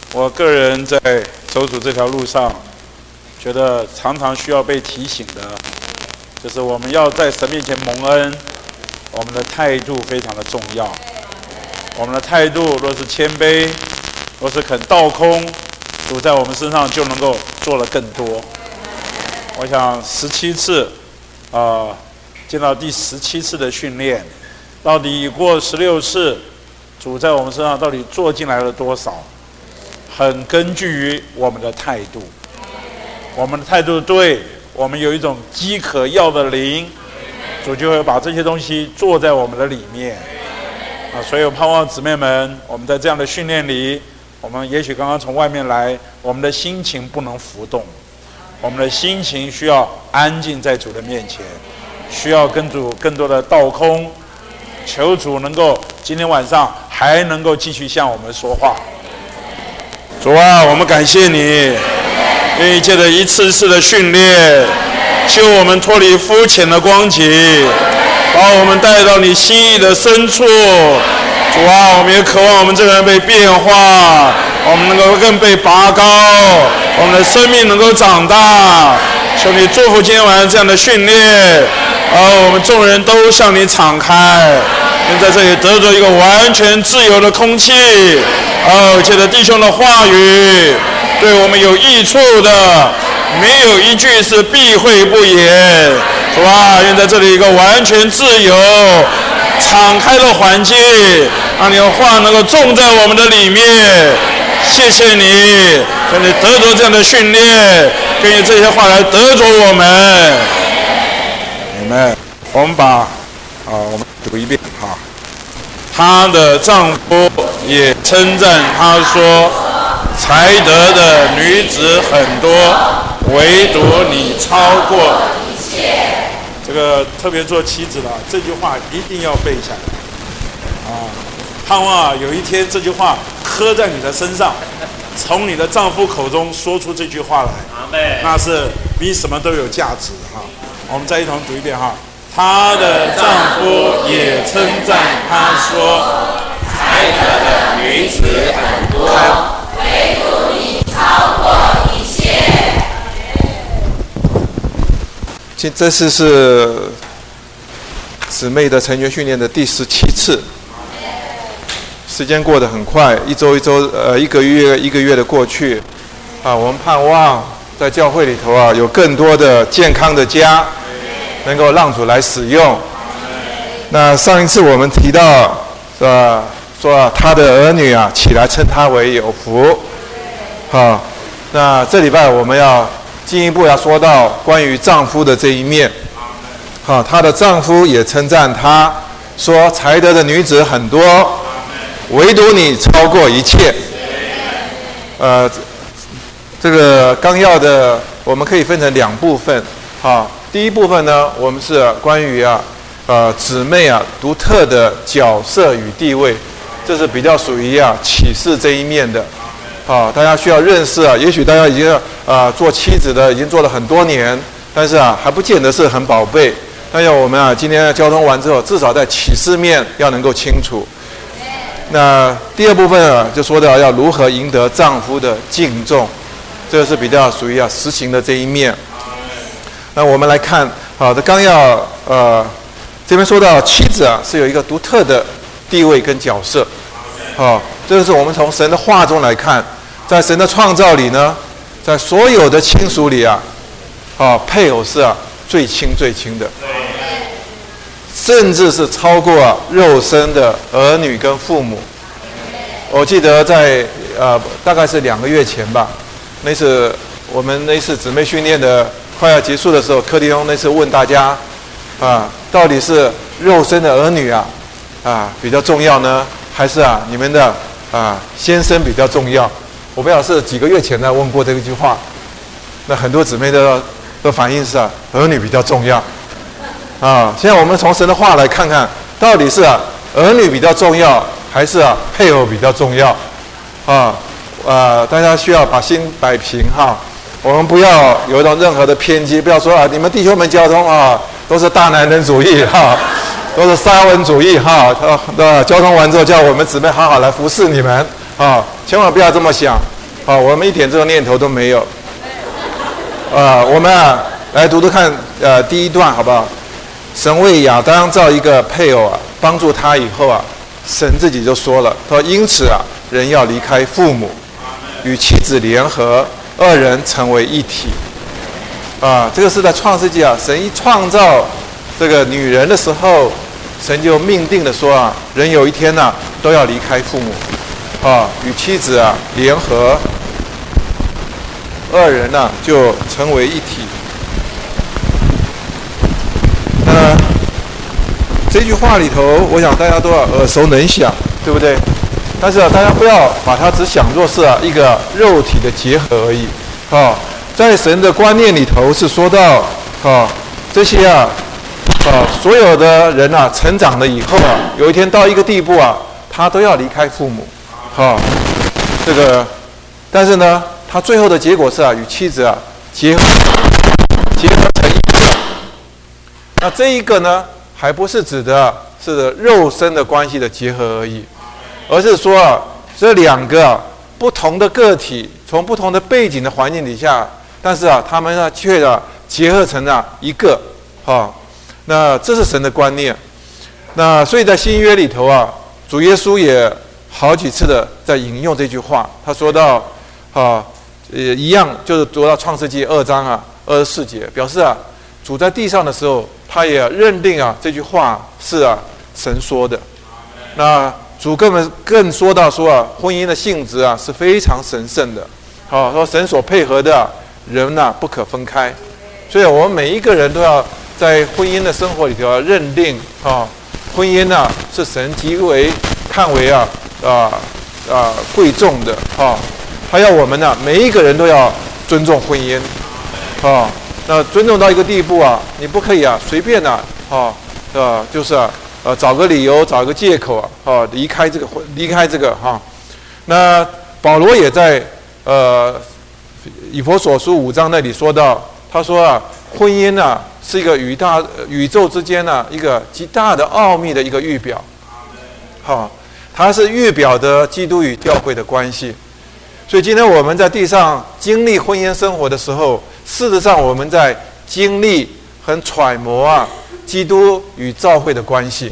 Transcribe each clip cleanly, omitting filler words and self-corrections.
我个人在走主这条路上，觉得常常需要被提醒的，就是我们要在神面前蒙恩，我们的态度非常的重要。我们的态度若是谦卑，若是肯倒空，主在我们身上就能够做了更多。我想17次，见到第17次的训练，到底过16次，主在我们身上到底做进来了多少？很根据于我们的态度。我们的态度对，我们有一种饥渴要的灵，主就会把这些东西做在我们的里面。所以我盼望姊妹们，我们在这样的训练里，我们也许刚刚从外面来，我们的心情不能浮动，我们的心情需要安静在主的面前，需要跟主更多的倒空，求主能够今天晚上还能够继续向我们说话。主啊，我们感谢你，愿意借着一次次的训练，救我们脱离肤浅的光景，把我们带到你心意的深处。主啊，我们也渴望我们这个人被变化，我们能够更被拔高，我们的生命能够长大。求你祝福今天晚上这样的训练，我们众人都向你敞开，能在这里得着一个完全自由的空气。借着弟兄的话语对我们有益处的，没有一句是避讳不言。主啊，愿在这里一个完全自由敞开的环境，让你的话能够种在我们的里面。谢谢你，让你得着这样的训练，根据这些话来得着我们。Amen。我们我们读一遍哈。她的丈夫也称赞她说，才德的女子很多，唯独你超过一切。这个特别做妻子的，这句话一定要背下来盼望有一天这句话刻在你的身上，从你的丈夫口中说出这句话来，那是比什么都有价值我们再一同读一遍她的丈夫也称赞她说，才德的女子很多，唯独你超过一切。 这次是姊妹的成员训练的第17次，时间过得很快，一周一个月的过去我们盼望在教会里头有更多的健康的家能够让主来使用。那上一次我们提到说他的儿女起来称他为有福那这礼拜我们要进一步说到关于丈夫的这一面她的丈夫也称赞她说，才德的女子很多，唯独你超过一切。这个纲要的我们可以分成2部分第一部分呢，我们是关于姊妹独特的角色与地位，这是比较属于启示这一面的大家需要认识也许大家已经做妻子的已经做了很多年，但是还不见得是很宝贝。但是我们今天交通完之后，至少在启示面要能够清楚。那第二部分就说到要如何赢得丈夫的敬重，这个是比较属于实行的这一面。那我们来看这纲要这边说到妻子是有一个独特的地位跟角色这个是我们从神的话中来看，在神的创造里呢，在所有的亲属里配偶是最亲的，甚至是超过肉身的儿女跟父母。我记得在大概是2个月前吧，我们那次姊妹训练的快要结束的时候，柯弟兄那次问大家到底是肉身的儿女比较重要呢，还是你们的先生比较重要？我不知道是几个月前呢问过这句话，那很多姊妹的反应是儿女比较重要现在我们从神的话来看看，到底是儿女比较重要，还是配偶比较重要大家需要把心摆平我们不要有任何的偏激，不要说你们弟兄们交通都是大男人主义都是沙文主义交通完之后叫我们姊妹好好来服侍你们千万不要这么想好，我们一点这个念头都没有。我们来读读看，第一段好不好？神为亚当造一个配偶帮助他以后神自己就说了，他说：“因此人要离开父母，与妻子联合，二人成为一体。”这个是在创世纪神一创造这个女人的时候，神就命定的说人有一天都要离开父母，与妻子联合，二人就成为一体。这句话里头，我想大家都耳熟能详，对不对？但是大家不要把它只想作是一个肉体的结合而已。在神的观念里头是说到这些所有的人成长了以后有一天到一个地步他都要离开父母。这个，但是呢，他最后的结果是与妻子结合成一个。那这一个呢，还不是指的是肉身的关系的结合而已，而是说这两个不同的个体，从不同的背景的环境底下，但是他们却结合成一个。那这是神的观念。那所以在新约里头主耶稣也好几次的在引用这句话，他说到一样就是读到创世纪2章24节，表示主在地上的时候，他也认定这句话是神说的。那主更说到说婚姻的性质是非常神圣的。说神所配合的人不可分开。所以我们每一个人都要在婚姻的生活里头认定婚姻是神极为看为贵重的。他要我们每一个人都要尊重婚姻。那尊重到一个地步你不可以随便就是找个理由，找个借口离开这个那保罗也在以弗所书5章那里说到，他说婚姻是一个宇宙之间一个极大的奥秘的一个预表。它是预表的基督与教会的关系。所以今天我们在地上经历婚姻生活的时候，事实上我们在经历和揣摩基督与教会的关系。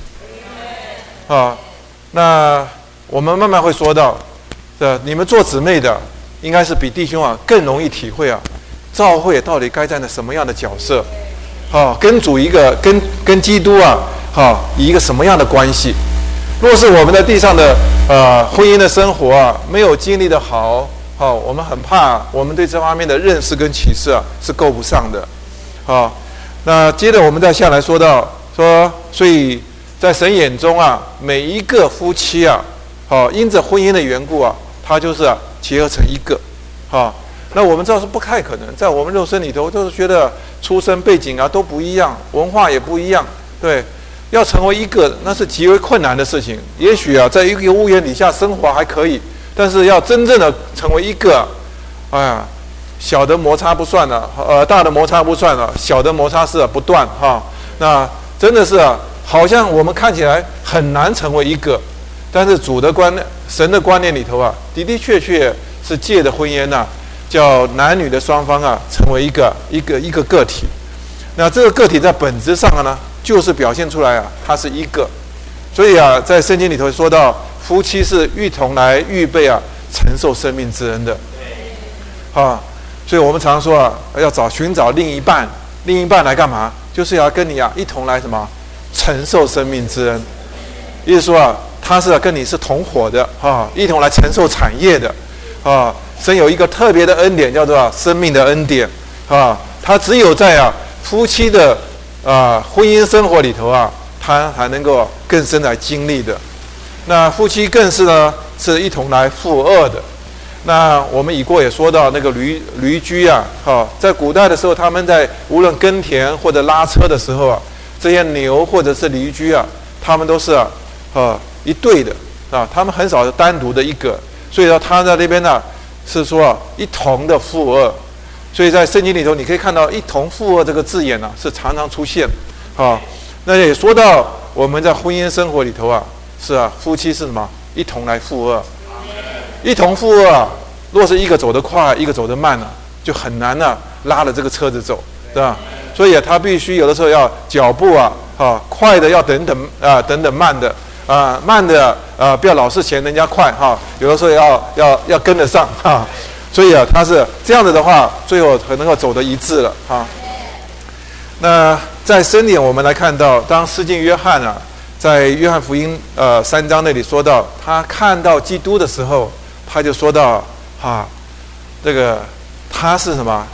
那我们慢慢会说到，你们做姊妹的应该是比弟兄更容易体会教会到底该站在什么样的角色，跟主一个跟基督以一个什么样的关系。若是我们在地上的婚姻的生活没有经历的好，我们很怕我们对这方面的认识跟启示是够不上的。那接着我们再下来说到所以在神眼中每一个夫妻因着婚姻的缘故他就是结合成一个。那我们知道是不太可能，在我们肉身里头都是觉得出身背景都不一样，文化也不一样，对。要成为一个，那是极为困难的事情。也许在一个屋檐底下生活还可以，但是要真正的成为一个，小的摩擦不算了，大的摩擦不算了，小的摩擦是不断那真的是好像我们看起来很难成为一个，但是主的观念、神的观念里头的的确确是借着婚姻叫男女的双方成为一个个体。那这个个体在本质上呢，就是表现出来它是一个。所以在圣经里头说到，夫妻是一同来预备承受生命之恩的。所以我们常说要寻找另一半，另一半来干嘛？就是要跟你一同来什么承受生命之恩。意思说他是跟你是同伙的一同来承受产业的神有一个特别的恩典，叫做生命的恩典他只有在夫妻的婚姻生活里头他还能够更深来经历的。那夫妻更是呢，是一同来负恶的。那我们已过也说到那个驴驹在古代的时候，他们在无论耕田或者拉车的时候这些牛或者是驴驹他们都是一对的他们很少是单独的一个。所以他在那边是说一同的负恶。所以在圣经里头，你可以看到一同负恶这个字眼是常常出现那也说到我们在婚姻生活里头是夫妻是什么？一同来负恶。一同负恶若是一个走得快，一个走得慢啊，就很难啊拉着这个车子走，对吧？所以啊，他必须有的时候要脚步快的要等等慢的慢的不要老是嫌人家快有的时候要跟得上所以啊，他是这样子的话，最后能够走得一致了那在深点我们来看到，当施浸约翰啊，在约翰福音3章那里说到，他看到基督的时候，他就说到这个他是什么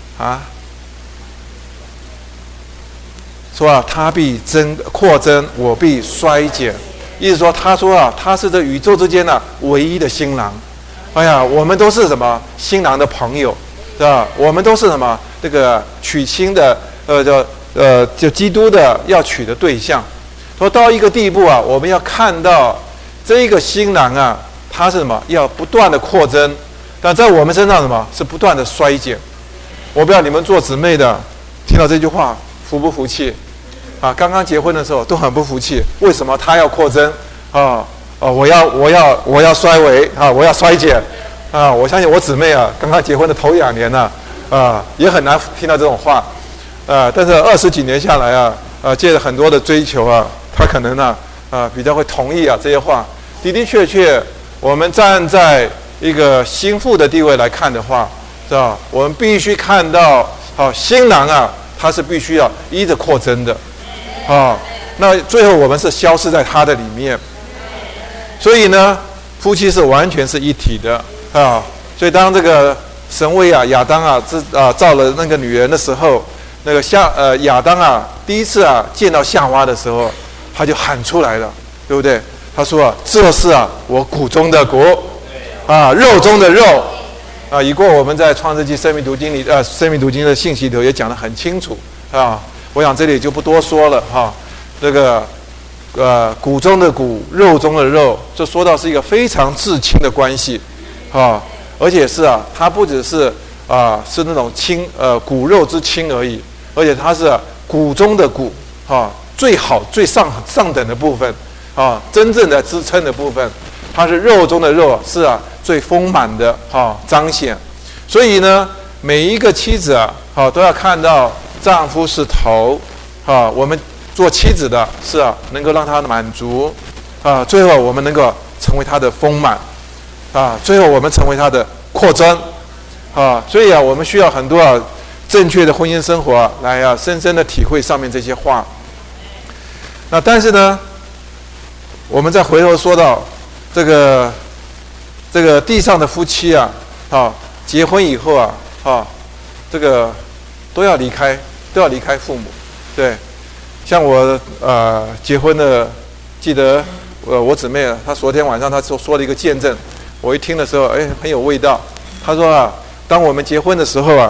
说他必扩增，我必衰减。意思说，他说他是这宇宙之间唯一的新郎。哎呀，我们都是什么新郎的朋友，是吧？我们都是什么这个娶亲的就基督的要娶的对象。说到一个地步我们要看到这个新郎他是什么？要不断的扩增，但在我们身上什么是不断的衰减。我不知道你们做姊妹的听到这句话服不服气？刚刚结婚的时候都很不服气，为什么他要扩增我要衰微我要衰减我相信我姊妹刚刚结婚的头2年也很难听到这种话但是20几年下来借着很多的追求他可能比较会同意这些话。的的确确，我们站在一个心腹的地位来看的话，是吧？我们必须看到新郎他是必须要依着扩增的那最后我们是消失在他的里面。所以呢，夫妻是完全是一体的所以当这个神为亚当造了那个女人的时候，那个亚当第一次见到夏娃的时候，他就喊出来了，对不对？他说这是我骨中的骨肉中的肉以过我们在创世纪生命读经里生命读经的信息里头也讲得很清楚我想这里就不多说了这个骨中的骨，肉中的肉，这说到是一个非常至亲的关系而且是它不只是是那种骨肉之亲而已，而且它是骨中的骨最好最上等的部分真正的支撑的部分，它是肉中的肉，是最丰满的彰显。所以呢，每一个妻子都要看到丈夫是头我们做妻子的是能够让他满足最后我们能够成为他的丰满最后我们成为他的扩增所以我们需要很多正确的婚姻生活来深深的体会上面这些话。那但是呢，我们再回头说到这个地上的夫妻结婚以后这个都要离开父母。对，像我结婚的，记得我姊妹她昨天晚上她说了一个见证，我一听的时候很有味道。她说当我们结婚的时候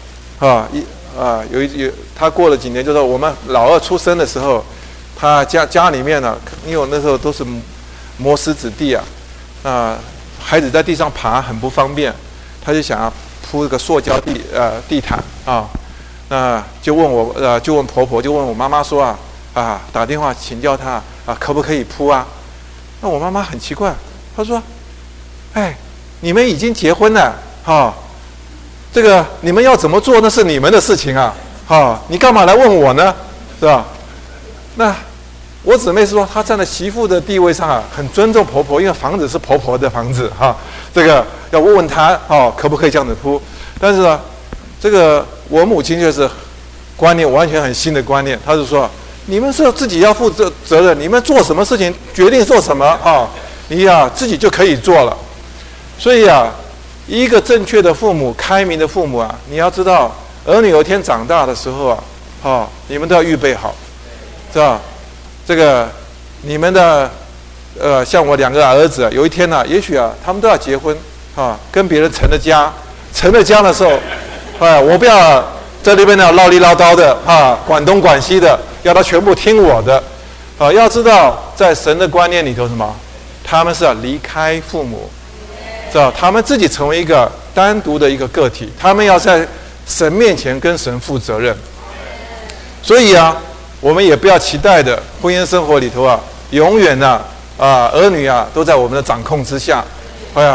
她过了几年，就是我们老二出生的时候，她家里面因为我那时候都是摩斯子弟孩子在地上爬很不方便，她就想铺一个塑胶地毯那就问婆婆，就问我妈妈说打电话请教她可不可以铺那我妈妈很奇怪，她说你们已经结婚了这个你们要怎么做那是你们的事情你干嘛来问我呢，是吧？那我姊妹说她站在媳妇的地位上很尊重婆婆，因为房子是婆婆的房子这个要问问她可不可以这样子铺。但是呢，这个我母亲就是观念完全很新的观念，她是说你们是自己要负责任，你们做什么事情决定做什么你自己就可以做了。所以一个正确的父母，开明的父母你要知道儿女有一天长大的时候你们都要预备好，是吧？这个你们的像我2个儿子有一天也许他们都要结婚跟别人成了家的时候我不要在那边唠里唠叨的管东管西的，要他全部听我的要知道在神的观念里头什么，他们是要离开父母，知道他们自己成为一个单独的一个个体，他们要在神面前跟神负责任。所以我们也不要期待的婚姻生活里头永远儿女都在我们的掌控之下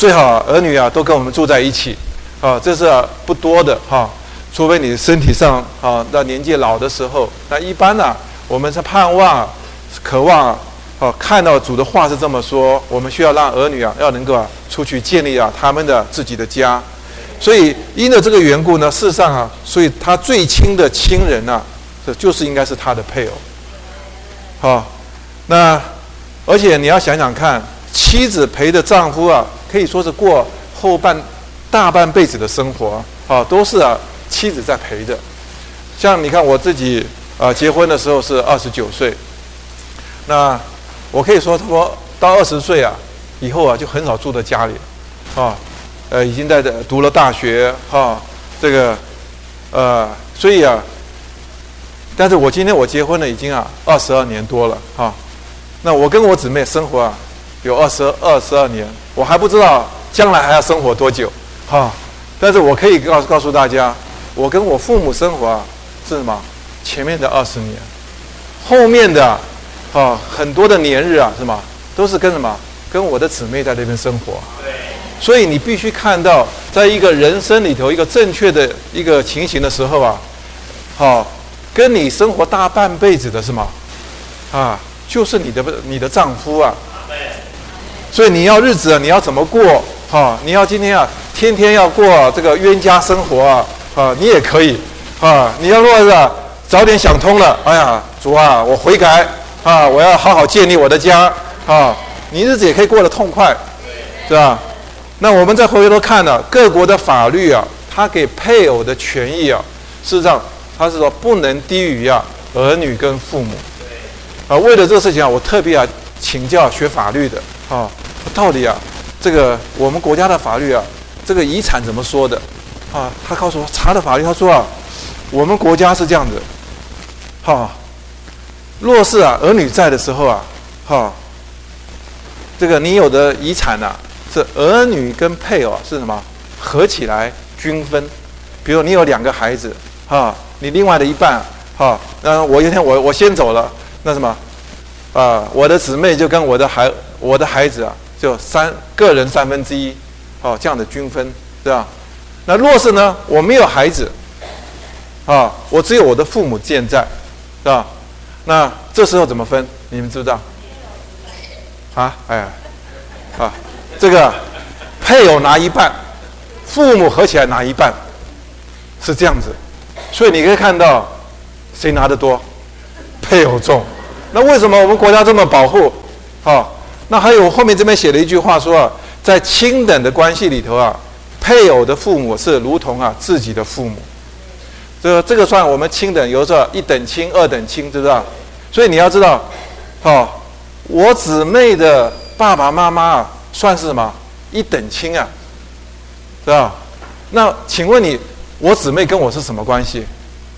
最好儿女啊都跟我们住在一起，这是不多的除非你身体上到年纪老的时候，那一般呢，我们是盼望、渴望看到主的话是这么说，我们需要让儿女要能够出去建立他们的自己的家。所以因着这个缘故呢，事实上所以他最亲的亲人这就是应该是他的配偶。那而且你要想想看，妻子陪着丈夫可以说是过大半辈子的生活都是妻子在陪着。像你看我自己结婚的时候是29岁，那我可以说到20岁以后就很少住在家里已经在读了大学这个所以但是我今天结婚了已经22年多了那我跟我姊妹生活有22年，我还不知道将来还要生活多久但是我可以告诉大家，我跟我父母生活是什么？前面的20年，后面的很多的年日是吗？都是跟什么？跟我的姊妹在那边生活。所以你必须看到，在一个人生里头一个正确的一个情形的时候跟你生活大半辈子的是吗？就是你的丈夫所以你要日子你要怎么过你要今天天天要过这个冤家生活你也可以你要若是早点想通了，哎呀，主我悔改我要好好建立我的家你日子也可以过得痛快，是吧？那我们再回头看各国的法律它给配偶的权益事实上它是说不能低于儿女跟父母为了这个事情我特别请教学法律的到底这个我们国家的法律这个遗产怎么说的他告诉我查的法律，他说我们国家是这样子若是儿女在的时候这个你有的遗产是儿女跟配偶是什么合起来均分。比如你有2个孩子你另外的一半那我有一天我先走了，那什么我的姊妹就跟我的孩子就个人1/3这样的均分，对吧？那若是呢我没有孩子我只有我的父母健在，是吧？那这时候怎么分？你们知不知道？这个配偶拿1半，父母合起来拿1半，是这样子。所以你可以看到谁拿得多？配偶重。那为什么我们国家这么保护那还有后面这边写了一句话说在亲等的关系里头配偶的父母是如同自己的父母。这个算我们亲等，有时候1等亲、2等亲，知道？所以你要知道我姊妹的爸爸妈妈算是什么1等亲知道？那请问你，我姊妹跟我是什么关系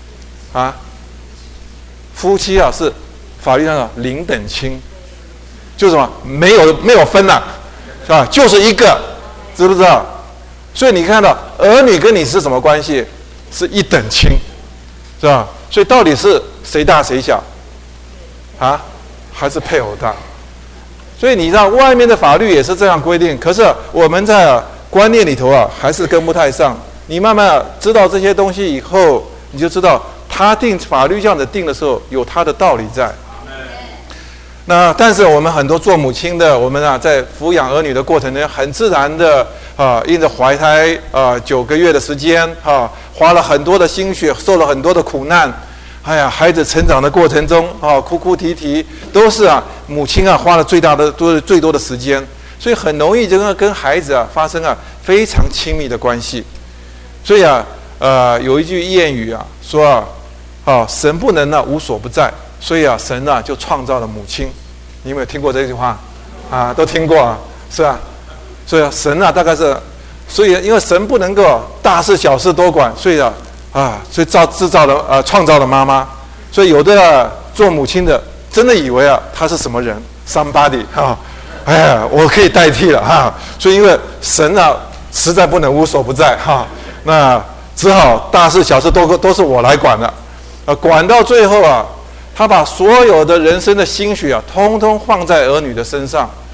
夫妻是法律上的0等亲，就是什么没有分是吧？就是一个，知不知道？所以你看到儿女跟你是什么关系？是1等亲，是吧？所以到底是谁大谁小还是配偶大？所以你知道外面的法律也是这样规定，可是我们在观念里头还是跟不太上。你慢慢知道这些东西以后，你就知道他定法律这样子定的时候有他的道理在。那但是我们很多做母亲的，我们在抚养儿女的过程中，很自然的因着怀胎9个月的时间花了很多的心血，受了很多的苦难。孩子成长的过程中哭哭啼啼，都是母亲花了最多的时间，所以很容易就跟孩子发生非常亲密的关系。所以有一句谚语说神不能无所不在，所以神就创造了母亲。你有没有听过这句话都听过是吧？所以神大概是，所以因为神不能够大事小事多管，所以所以创造了妈妈。所以有的做母亲的真的以为他是什么人 somebody 我可以代替了所以因为神实在不能无所不在那只好大事小事都是我来管了管到最后他把所有的人生的心血通通放在儿女的身上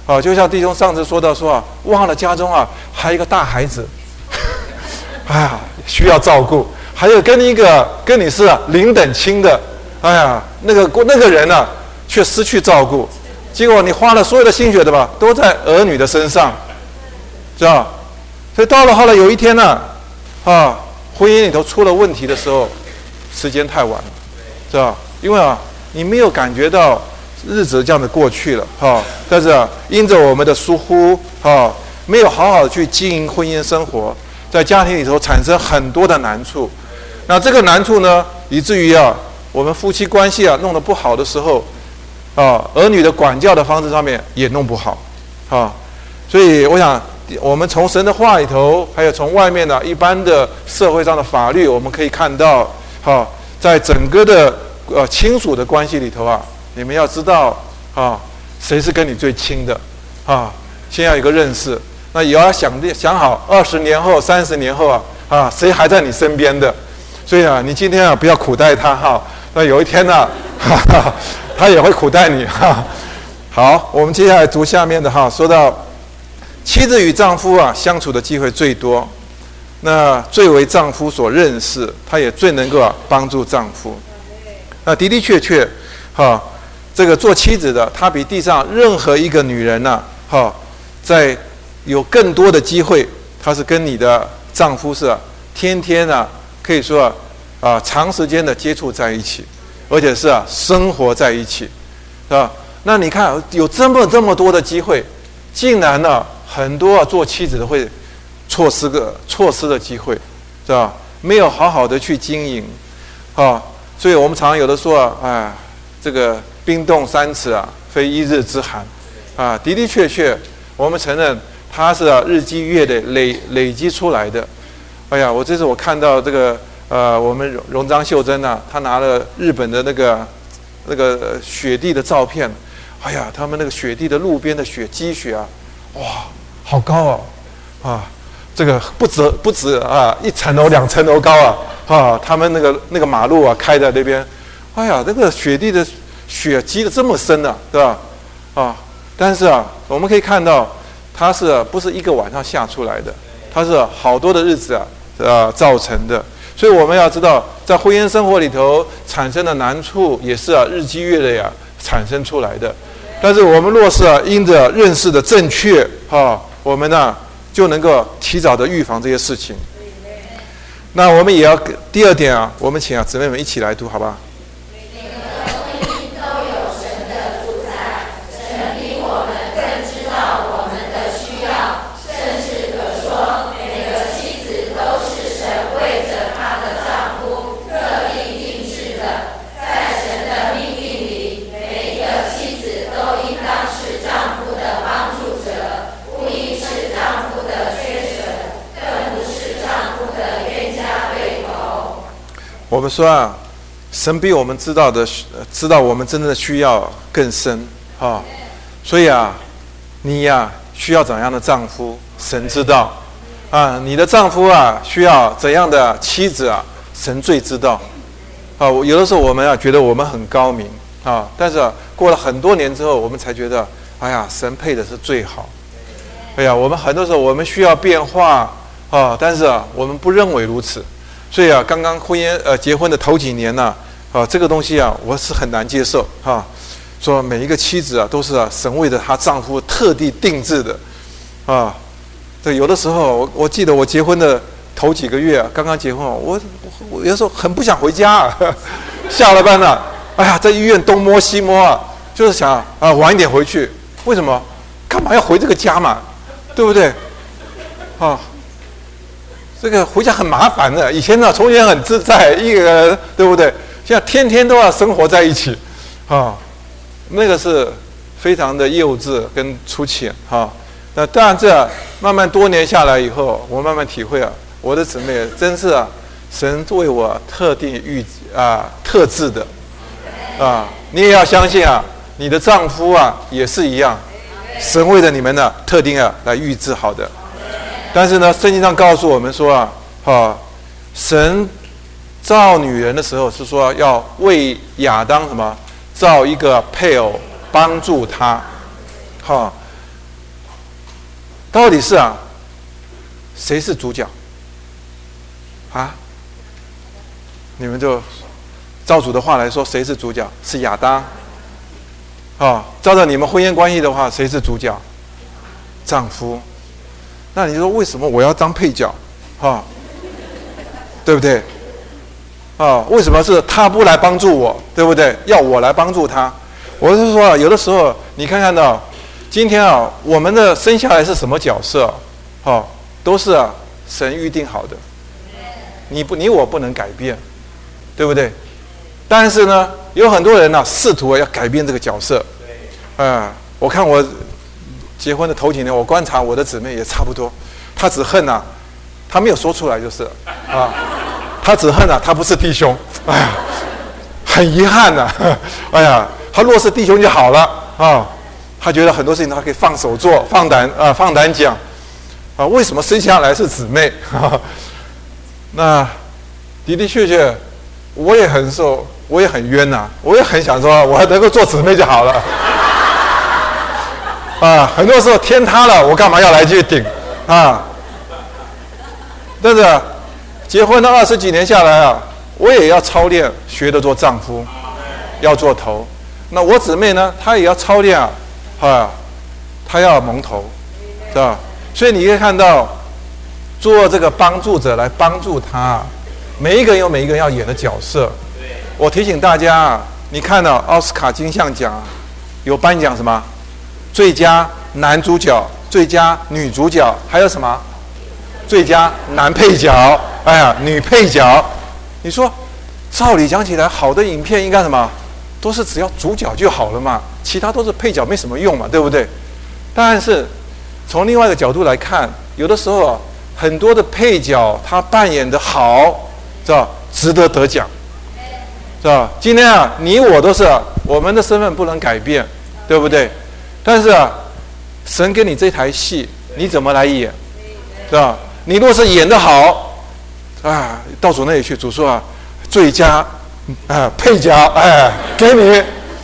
就像弟兄上次说到说忘了家中还有一个大孩子，哎呀，需要照顾，还有跟你是邻等亲的，哎呀，那个人却失去照顾，结果你花了所有的心血的吧，都在儿女的身上，知道？所以到了后来有一天婚姻里头出了问题的时候，时间太晚了，知道？因为你没有感觉到日子这样的过去了但是因着我们的疏忽没有好好的去经营婚姻生活，在家庭里头产生很多的难处。那这个难处呢，以至于我们夫妻关系弄得不好的时候儿女的管教的方式上面也弄不好所以我想我们从神的话里头，还有从外面一般的社会上的法律，我们可以看到在整个的亲属的关系里头你们要知道谁是跟你最亲的先要有一个认识，那也要想好20年后30年后谁还在你身边的。所以你今天不要苦待他那有一天他也会苦待你好，我们接下来读下面的说到妻子与丈夫相处的机会最多，那最为丈夫所认识，他也最能够帮助丈夫。那的的确确这个做妻子的，她比地上任何一个女人在有更多的机会，她是跟你的丈夫是天天可以说长时间的接触在一起，而且是生活在一起，是吧？那你看有这么多的机会，竟然很多做妻子的会错失的机会，是吧？没有好好的去经营所以我们常有的说这个冰冻3尺非一日之寒的的确确，我们承认它是日积月累积出来的。哎呀，这次我看到这个我们荣章秀珍她拿了日本的那个雪地的照片，哎呀，他们那个雪地的路边的积雪哇，好高这个不止1层楼2层楼高他们那个马路开在那边，哎呀，那个雪地的雪积得这么深对吧？但是我们可以看到，它是不是一个晚上下出来的？它是好多的日子造成的。所以我们要知道，在婚姻生活里头产生的难处，也是日积月累产生出来的。但是我们若是因着认识的正确我们就能够提早的预防这些事情。那我们也要第二点我们请姊妹们一起来读，好吧？我们说神比我们知道我们真正的需要更深所以你需要怎样的丈夫，神知道你的丈夫需要怎样的妻子神最知道有的时候我们觉得我们很高明但是过了很多年之后，我们才觉得哎呀，神配的是最好。哎呀，我们很多时候我们需要变化但是我们不认为如此。所以刚刚结婚的头几年这个东西我是很难接受说每一个妻子都是神为着她丈夫特地定制的这有的时候我记得我结婚的头几个月刚刚结婚我有时候很不想回家下了班了，哎呀，在医院东摸西摸就是想晚一点回去。为什么？干嘛要回这个家嘛？对不对？这个回家很麻烦的。以前从前很自在，一个人对不对？现在天天都要生活在一起那个是非常的幼稚跟粗浅那当然这慢慢多年下来以后，我慢慢体会我的姊妹真是神为我特定特制的你也要相信你的丈夫也是一样，神为了你们特定来预制好的。但是呢，圣经上告诉我们说神造女人的时候是说要为亚当造一个配偶帮助他到底是谁是主角？你们就照主的话来说，谁是主角？是亚当。照照你们婚姻关系的话，谁是主角？丈夫。那你说为什么我要当配角？对不对？为什么是他不来帮助我？对不对？要我来帮助他？我是说有的时候你看看到，今天我们的生下来是什么角色？都是神预定好的，你我不能改变，对不对？但是呢，有很多人试图要改变这个角色。我看我结婚的头几年，我观察我的姊妹也差不多，她只恨她没有说出来就是她只恨她不是弟兄，很遗憾她若是弟兄就好了她觉得很多事情她可以放手做，放胆讲为什么生下来是姊妹那的的确确，我也很冤我也很想说，我还能够做姊妹就好了很多时候天塌了，我干嘛要来去顶但是结婚了20几年下来我也要操练，学着做丈夫，要做头。那我姊妹呢，她也要操练她要蒙头，是吧？所以你可以看到，做这个帮助者来帮助她，每一个人有每一个人要演的角色。我提醒大家你看到奥斯卡金像奖有颁奖什么？最佳男主角、最佳女主角，还有什么？最佳男配角，女配角。你说，照理讲起来，好的影片应该什么？都是只要主角就好了嘛，其他都是配角，没什么用嘛，对不对？但是从另外一个角度来看，有的时候很多的配角他扮演的好，是吧？值得得奖，是吧？今天你我都是我们的身份不能改变，对不对？但是神给你这台戏，你怎么来演，是吧？你若是演得好，到主那里去，主说最佳配角，给你，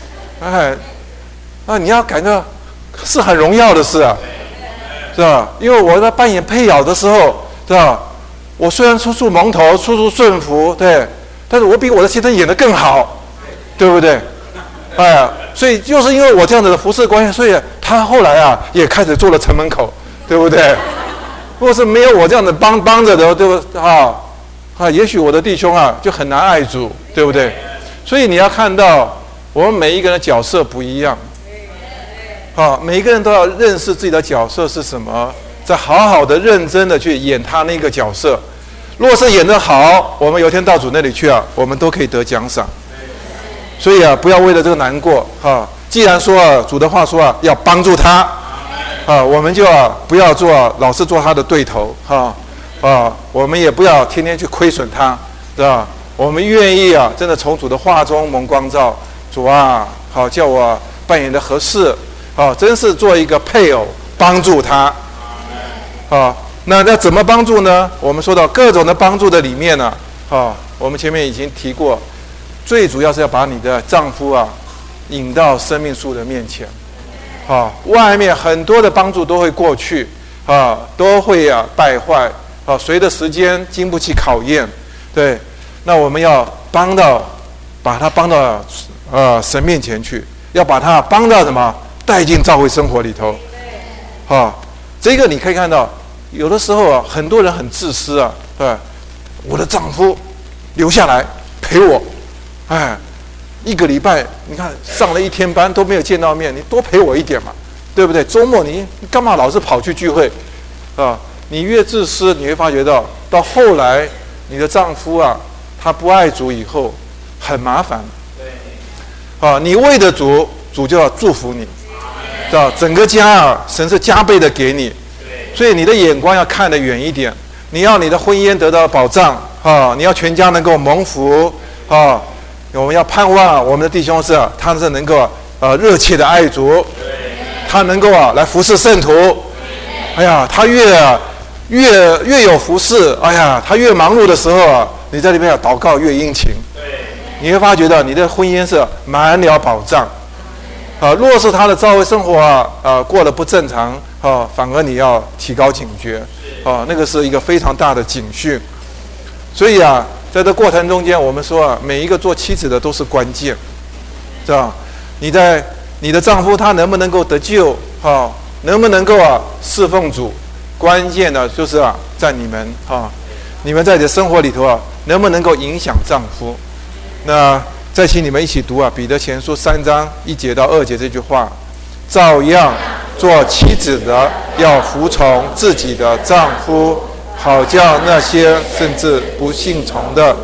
你要感觉是很荣耀的事是吧？因为我在扮演配角的时候，是吧？我虽然处处蒙头，处处顺服，对，但是我比我的先生演得更好，对不对？所以就是因为我这样子的服侍关系，所以他后来也开始做了城门口，对不对？如果是没有我这样子帮着的，对不对？也许我的弟兄就很难爱主，对不对？所以你要看到我们每一个人的角色不一样，每一个人都要认识自己的角色是什么，再好好的认真的去演他那个角色。若是演得好，我们有一天到主那里去我们都可以得奖赏。所以不要为了这个难过既然说主的话说要帮助他我们就不要老是做他的对头我们也不要天天去亏损他，是吧？我们愿意真的从主的话中蒙光照，主好叫我扮演的合适真是做一个配偶，帮助他那怎么帮助呢？我们说到各种的帮助的里面呢我们前面已经提过，最主要是要把你的丈夫引到生命树的面前外面很多的帮助都会过去都会败坏随着时间经不起考验，对，那我们要把他帮到神面前去，要把他帮到什么？带进教会生活里头这个你可以看到，有的时候很多人很自私我的丈夫留下来陪我1个礼拜你看上了1天班都没有见到面，你多陪我一点嘛，对不对？周末你干嘛老是跑去聚会你越自私，你会发觉到后来你的丈夫他不爱主以后很麻烦你为的主就要祝福你，知道整个家神是加倍的给你，所以你的眼光要看得远一点，你要你的婚姻得到保障你要全家能够蒙福我们要盼望我们的弟兄他是能够热切的爱主，他能够来服侍圣徒，他越有服侍，他越忙碌的时候你在里面祷告越殷勤，你会发觉到你的婚姻是满了保障若是他的教会生活过得不正常反而你要提高警觉那个是一个非常大的警讯。所以在这过程中间，我们说每一个做妻子的都是关键，是吧？你的丈夫他能不能够得救能不能够侍奉主，关键的就是在你们你们在你的生活里头能不能够影响丈夫。那再请你们一起读彼得前书3章1节到2节这句话：照样做妻子的要服从自己的丈夫，好叫那些甚至不信从的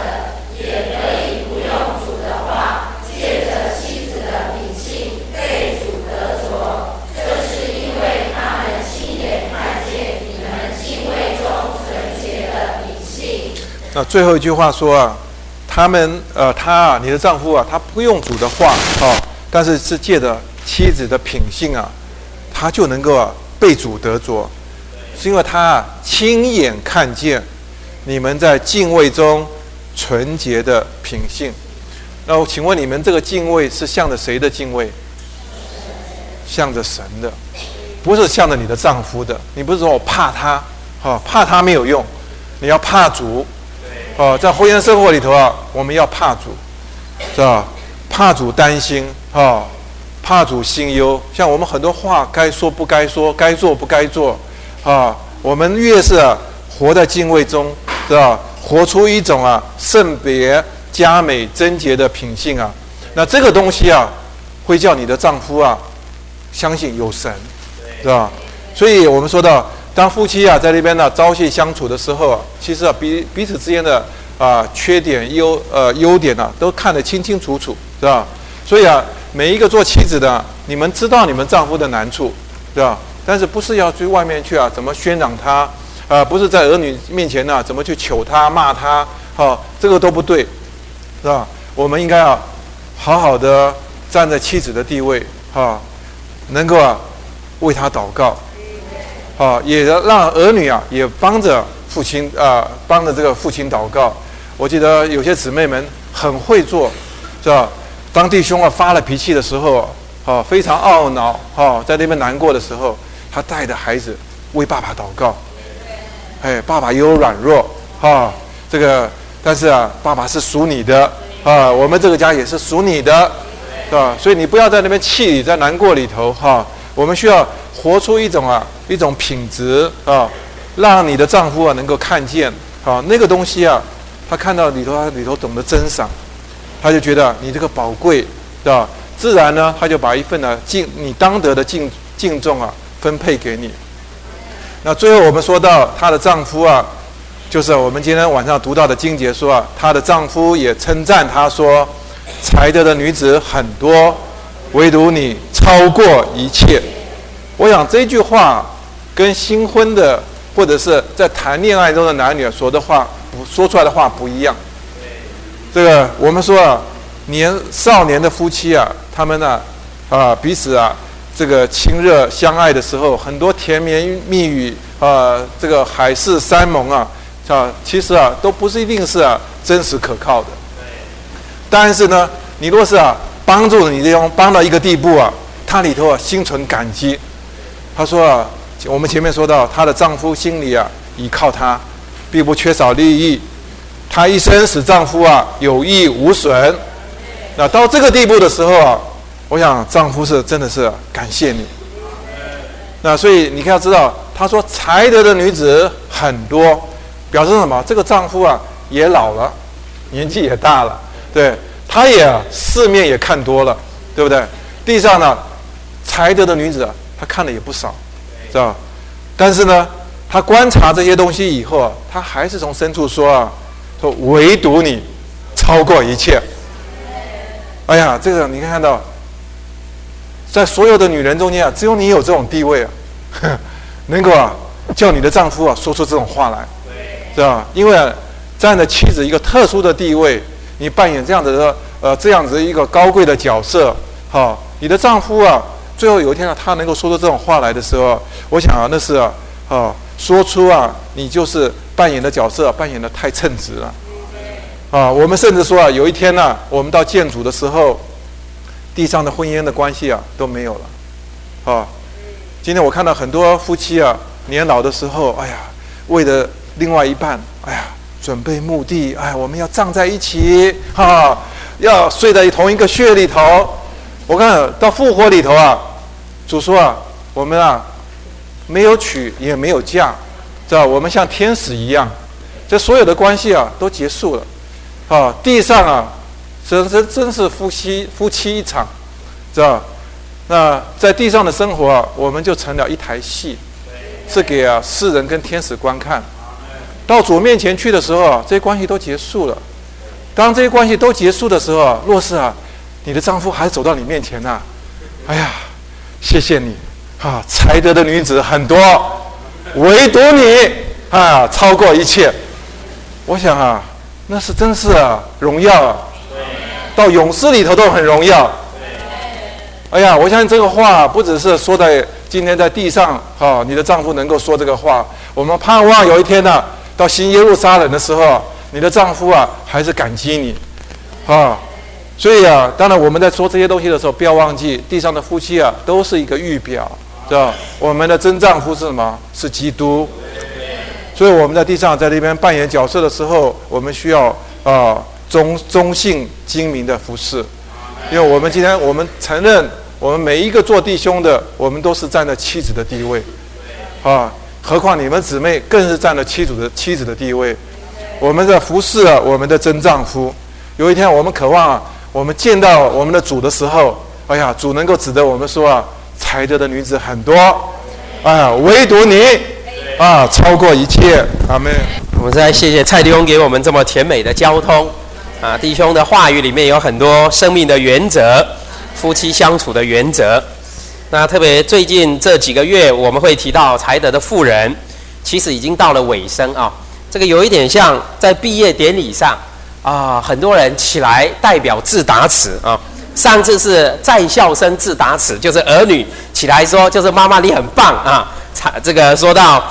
那最后一句话说你的丈夫他不用主的话但是是借着妻子的品性他就能够被主得着，是因为他亲眼看见你们在敬畏中纯洁的品性。那我请问你们这个敬畏是向着谁的敬畏？向着神的，不是向着你的丈夫的。你不是说我怕他怕他没有用，你要怕主在婚姻生活里头我们要怕主，是吧？怕主担心怕主心忧。像我们很多话该说不该说，该做不该做我们越是活在敬畏中，是吧？活出一种圣别佳美贞洁的品性那这个东西会叫你的丈夫相信有神，是吧？所以我们说到，当夫妻在那边朝夕相处的时候其实彼此之间的缺点优点都看得清清楚楚，是吧？所以每一个做妻子的，你们知道你们丈夫的难处，是吧？但是不是要去外面去怎么宣扬他不是在儿女面前怎么去求他骂他这个都不对，是吧？我们应该好好的站在妻子的地位能够为他祷告也让儿女也帮着父亲帮着这个父亲祷告。我记得有些姊妹们很会做，是吧？当弟兄发了脾气的时候非常懊恼在那边难过的时候，他带着孩子为爸爸祷告。爸爸也有软弱这个但是爸爸是属你的我们这个家也是属你的，是吧？所以你不要在那边气里，在难过里头我们需要活出一种品质让你的丈夫能够看见那个东西他看到里头懂得珍赏，他就觉得你这个宝贵，是吧？自然呢他就把一份你当得的敬重分配给你。那最后我们说到她的丈夫就是我们今天晚上读到的经节说她的丈夫也称赞她说，才德的女子很多，唯独你超过一切。我想这句话跟新婚的或者是在谈恋爱中的男女说出来的话不一样。这个我们说少年的夫妻他们彼此这个亲热相爱的时候，很多甜言蜜语这个海誓山盟其实都不是一定是真实可靠的。但是呢，你若是帮助你弟兄帮到一个地步他里头心存感激。他说我们前面说到她的丈夫心里倚靠她，并不缺少利益，她一生使丈夫有益无损。那到这个地步的时候我想丈夫是真的是感谢你。那所以你要知道，他说才德的女子很多，表示什么？这个丈夫也老了，年纪也大了，对，他也世面也看多了，对不对？地上呢才德的女子他看的也不少，是吧？但是呢他观察这些东西以后他还是从深处说唯独你超过一切。哎呀，这个你看到在所有的女人中间只有你有这种地位能够叫你的丈夫说出这种话来，是吧？因为站在妻子一个特殊的地位，你扮演这样子的一个高贵的角色你的丈夫最后有一天他能够说出这种话来的时候，我想那是说出你就是扮演的角色扮演的太称职了我们甚至说有一天我们到见主的时候， 地上的婚姻的关系啊都没有了。啊，今天我看到很多夫妻啊，年老的时候，哎呀，为了另外一半，哎呀，准备墓地，哎，我们要葬在一起，要睡在同一个穴里头。我看到复活里头啊，主说啊，我们啊没有娶也没有嫁，知道？我们像天使一样，这所有的关系啊都结束了。地上啊，真是夫妻一场，知道？那在地上的生活啊，我们就成了一台戏，是给世人跟天使观看。到主面前去的时候啊，这些关系都结束了。当这些关系都结束的时候啊，若是你的丈夫还走到你面前哎呀，谢谢你才德的女子很多，唯独你超过一切。我想那是真是荣耀到永世里头都很荣耀。哎呀，我相信这个话不只是说在今天在地上你的丈夫能够说这个话，我们盼望有一天到新耶路撒冷的时候，你的丈夫还是感激你所以当然我们在说这些东西的时候，不要忘记地上的夫妻都是一个预表，知道？我们的真丈夫是什么？是基督。所以我们在地上在这边扮演角色的时候，我们需要忠信精明的服侍，因为我们今天我们承认，我们每一个做弟兄的，我们都是站在妻子的地位何况你们姊妹更是占了妻子的地位。我们在服侍我们的真丈夫。有一天我们渴望我们见到我们的主的时候，哎呀，主能够指着我们说才德的女子很多，唯独你超过一切。阿们。 我们再谢谢蔡弟兄给我们这么甜美的交通弟兄的话语里面有很多生命的原则，夫妻相处的原则。那特别最近这几个月，我们会提到才德的妇人，其实已经到了尾声这个有一点像在毕业典礼上很多人起来代表致答词上次是在校生致答词，就是儿女起来说，就是妈妈你很棒这个说到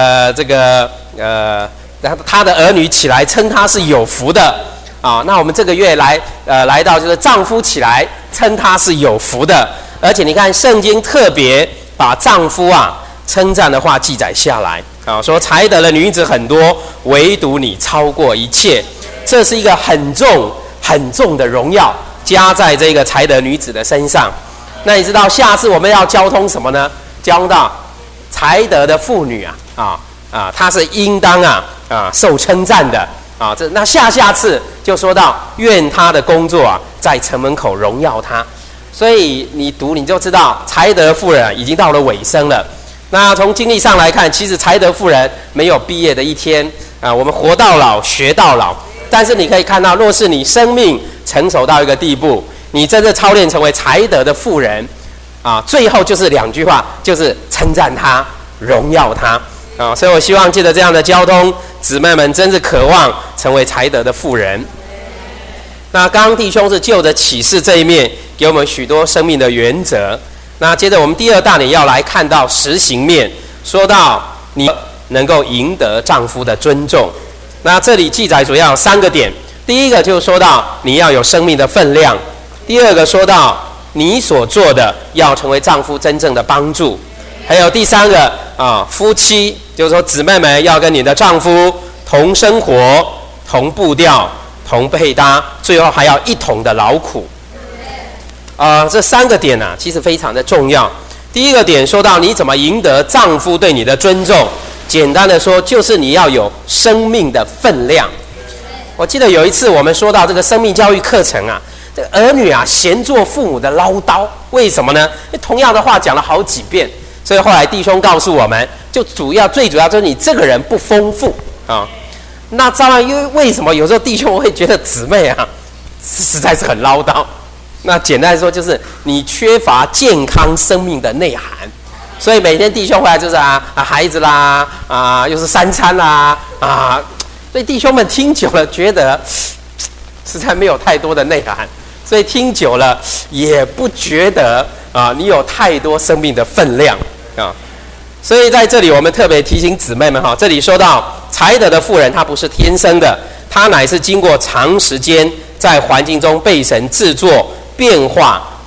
他的儿女起来称他是有福的那我们这个月来到就是丈夫起来称他是有福的。而且你看圣经特别把丈夫称赞的话记载下来说才德的女子很多，唯独你超过一切。这是一个很重的荣耀加在这个才德女子的身上。那你知道下次我们要交通什么呢？交通到才德的妇女她是应当受称赞的那下次就说到愿她的工作在城门口荣耀她。所以你读你就知道才德妇人已经到了尾声了。那从经历上来看，其实才德妇人没有毕业的一天我们活到老学到老。但是你可以看到，若是你生命成熟到一个地步，你真正操练成为才德的妇人最后就是2句话，就是称赞他，荣耀他所以我希望借着这样的交通，姊妹们真是渴望成为才德的妇人。那刚刚弟兄是就着启示这一面给我们许多生命的原则。那接着我们第2大点要来看到实行面，说到你能够赢得丈夫的尊重。那这里记载主要有3个点。第一个就是说到你要有生命的分量，第2个说到你所做的要成为丈夫真正的帮助，还有第3个夫妻就是说姊妹们要跟你的丈夫同生活、同步调、同配搭，最后还要一同的劳苦这3个点其实非常的重要。第一个点说到你怎么赢得丈夫对你的尊重，简单的说就是你要有生命的分量。我记得有一次我们说到这个生命教育课程这个儿女嫌做父母的唠叨，为什么呢？同样的话讲了好几遍，所以后来弟兄告诉我们，就最主要就是你这个人不丰富那当然，因为为什么有时候弟兄会觉得姊妹实在是很唠叨？那简单来说就是你缺乏健康生命的内涵。所以每天弟兄回来就是孩子啦又是3餐啦所以弟兄们听久了觉得实在没有太多的内涵，所以听久了也不觉得你有太多生命的分量所以在这里我们特别提醒姊妹们这里说到才德的妇人她不是天生的，她乃是经过长时间在环境中被神制作变化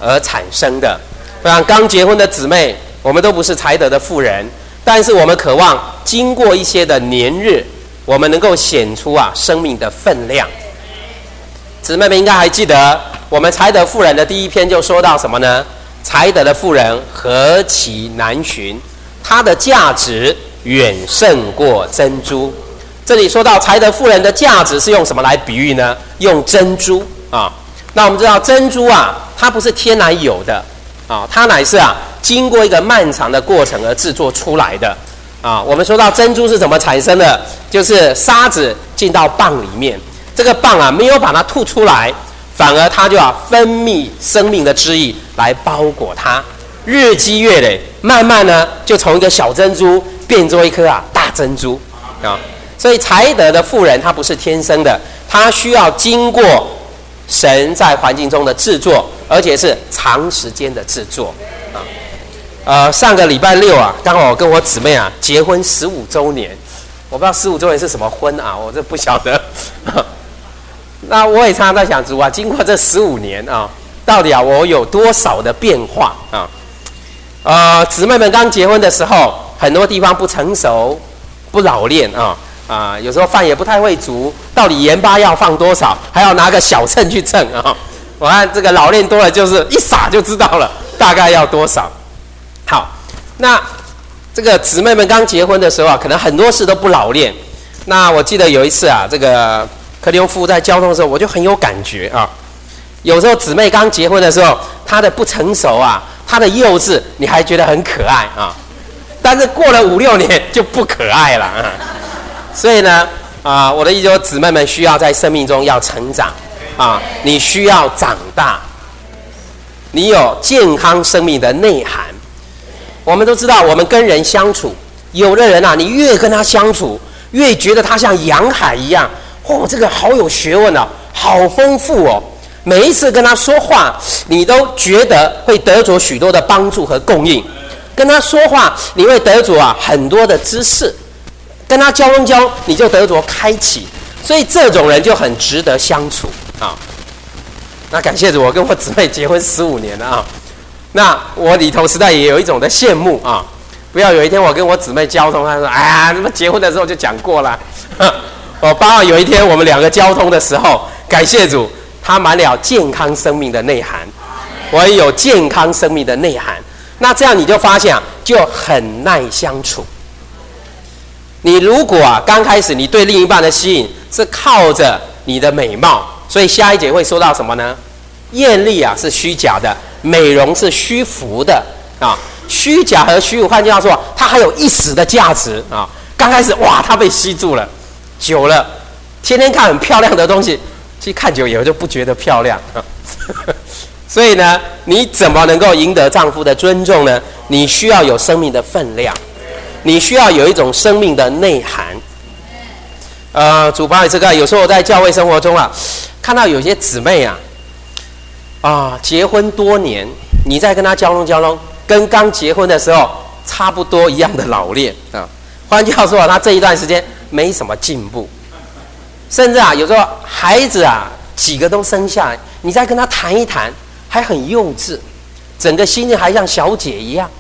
而产生的。不然刚结婚的姊妹，我们都不是才德的妇人，但是我们渴望经过一些的年日，我们能够显出生命的分量。姊妹们应该还记得，我们才德妇人的第一篇就说到什么呢？才德的妇人何其难寻，她的价值远胜过珍珠。这里说到才德妇人的价值是用什么来比喻呢？用珍珠啊。那我们知道珍珠它不是天然有的啊，它乃是经过一个漫长的过程而制作出来的啊。我们说到珍珠是怎么产生的，就是沙子进到蚌里面，这个蚌没有把它吐出来，反而它就分泌生命的汁液来包裹它，日积月累，慢慢呢就从一个小珍珠变作一颗大珍珠啊。所以才德的妇人她不是天生的，她需要经过神在环境中的制作，而且是长时间的制作上个礼拜六刚好我跟我姊妹结婚15周年，我不知道15周年是什么婚我这不晓得那我也常常在想，主经过这15年到底我有多少的变化姊妹们刚结婚的时候，很多地方不成熟，不老练有时候饭也不太会煮，到底盐巴要放多少，还要拿个小秤去称我看这个老练多了，就是一撒就知道了大概要多少。好，那这个姊妹们刚结婚的时候可能很多事都不老练。那我记得有一次这个柯林夫在交通的时候，我就很有感觉有时候姊妹刚结婚的时候，她的不成熟她的幼稚，你还觉得很可爱但是过了5、6年就不可爱了所以呢我的意思说，姊妹们需要在生命中要成长你需要长大，你有健康生命的内涵。我们都知道，我们跟人相处，有的人你越跟他相处，越觉得他像洋海一样，这个好有学问好丰富每一次跟他说话，你都觉得会得着许多的帮助和供应。跟他说话，你会得着很多的知识。跟他交流，你就得着开启，所以这种人就很值得相处那感谢主，我跟我姊妹结婚15年了那我里头实在也有一种的羡慕不要有一天我跟我姊妹交通，她说怎么结婚的时候就讲过了我8号有一天我们2个交通的时候，感谢主，她满了健康生命的内涵，我也有健康生命的内涵。那这样你就发现就很耐相处。你如果刚开始你对另一半的吸引是靠着你的美貌，所以下一节会说到什么呢？艳丽是虚假的，美容是虚浮的虚假和虚无，换句话说，它还有一时的价值刚开始它被吸住了，久了天天看很漂亮的东西，其实看久以后就不觉得漂亮所以呢，你怎么能够赢得丈夫的尊重呢？你需要有生命的分量，你需要有一种生命的内涵。主保这个有时候我在教会生活中看到有些姊妹结婚多年，你再跟她交流，跟刚结婚的时候差不多一样的老练换句话说她这一段时间没什么进步，甚至有时候孩子几个都生下来，你再跟她谈一谈，还很幼稚，整个心情还像小姐一样。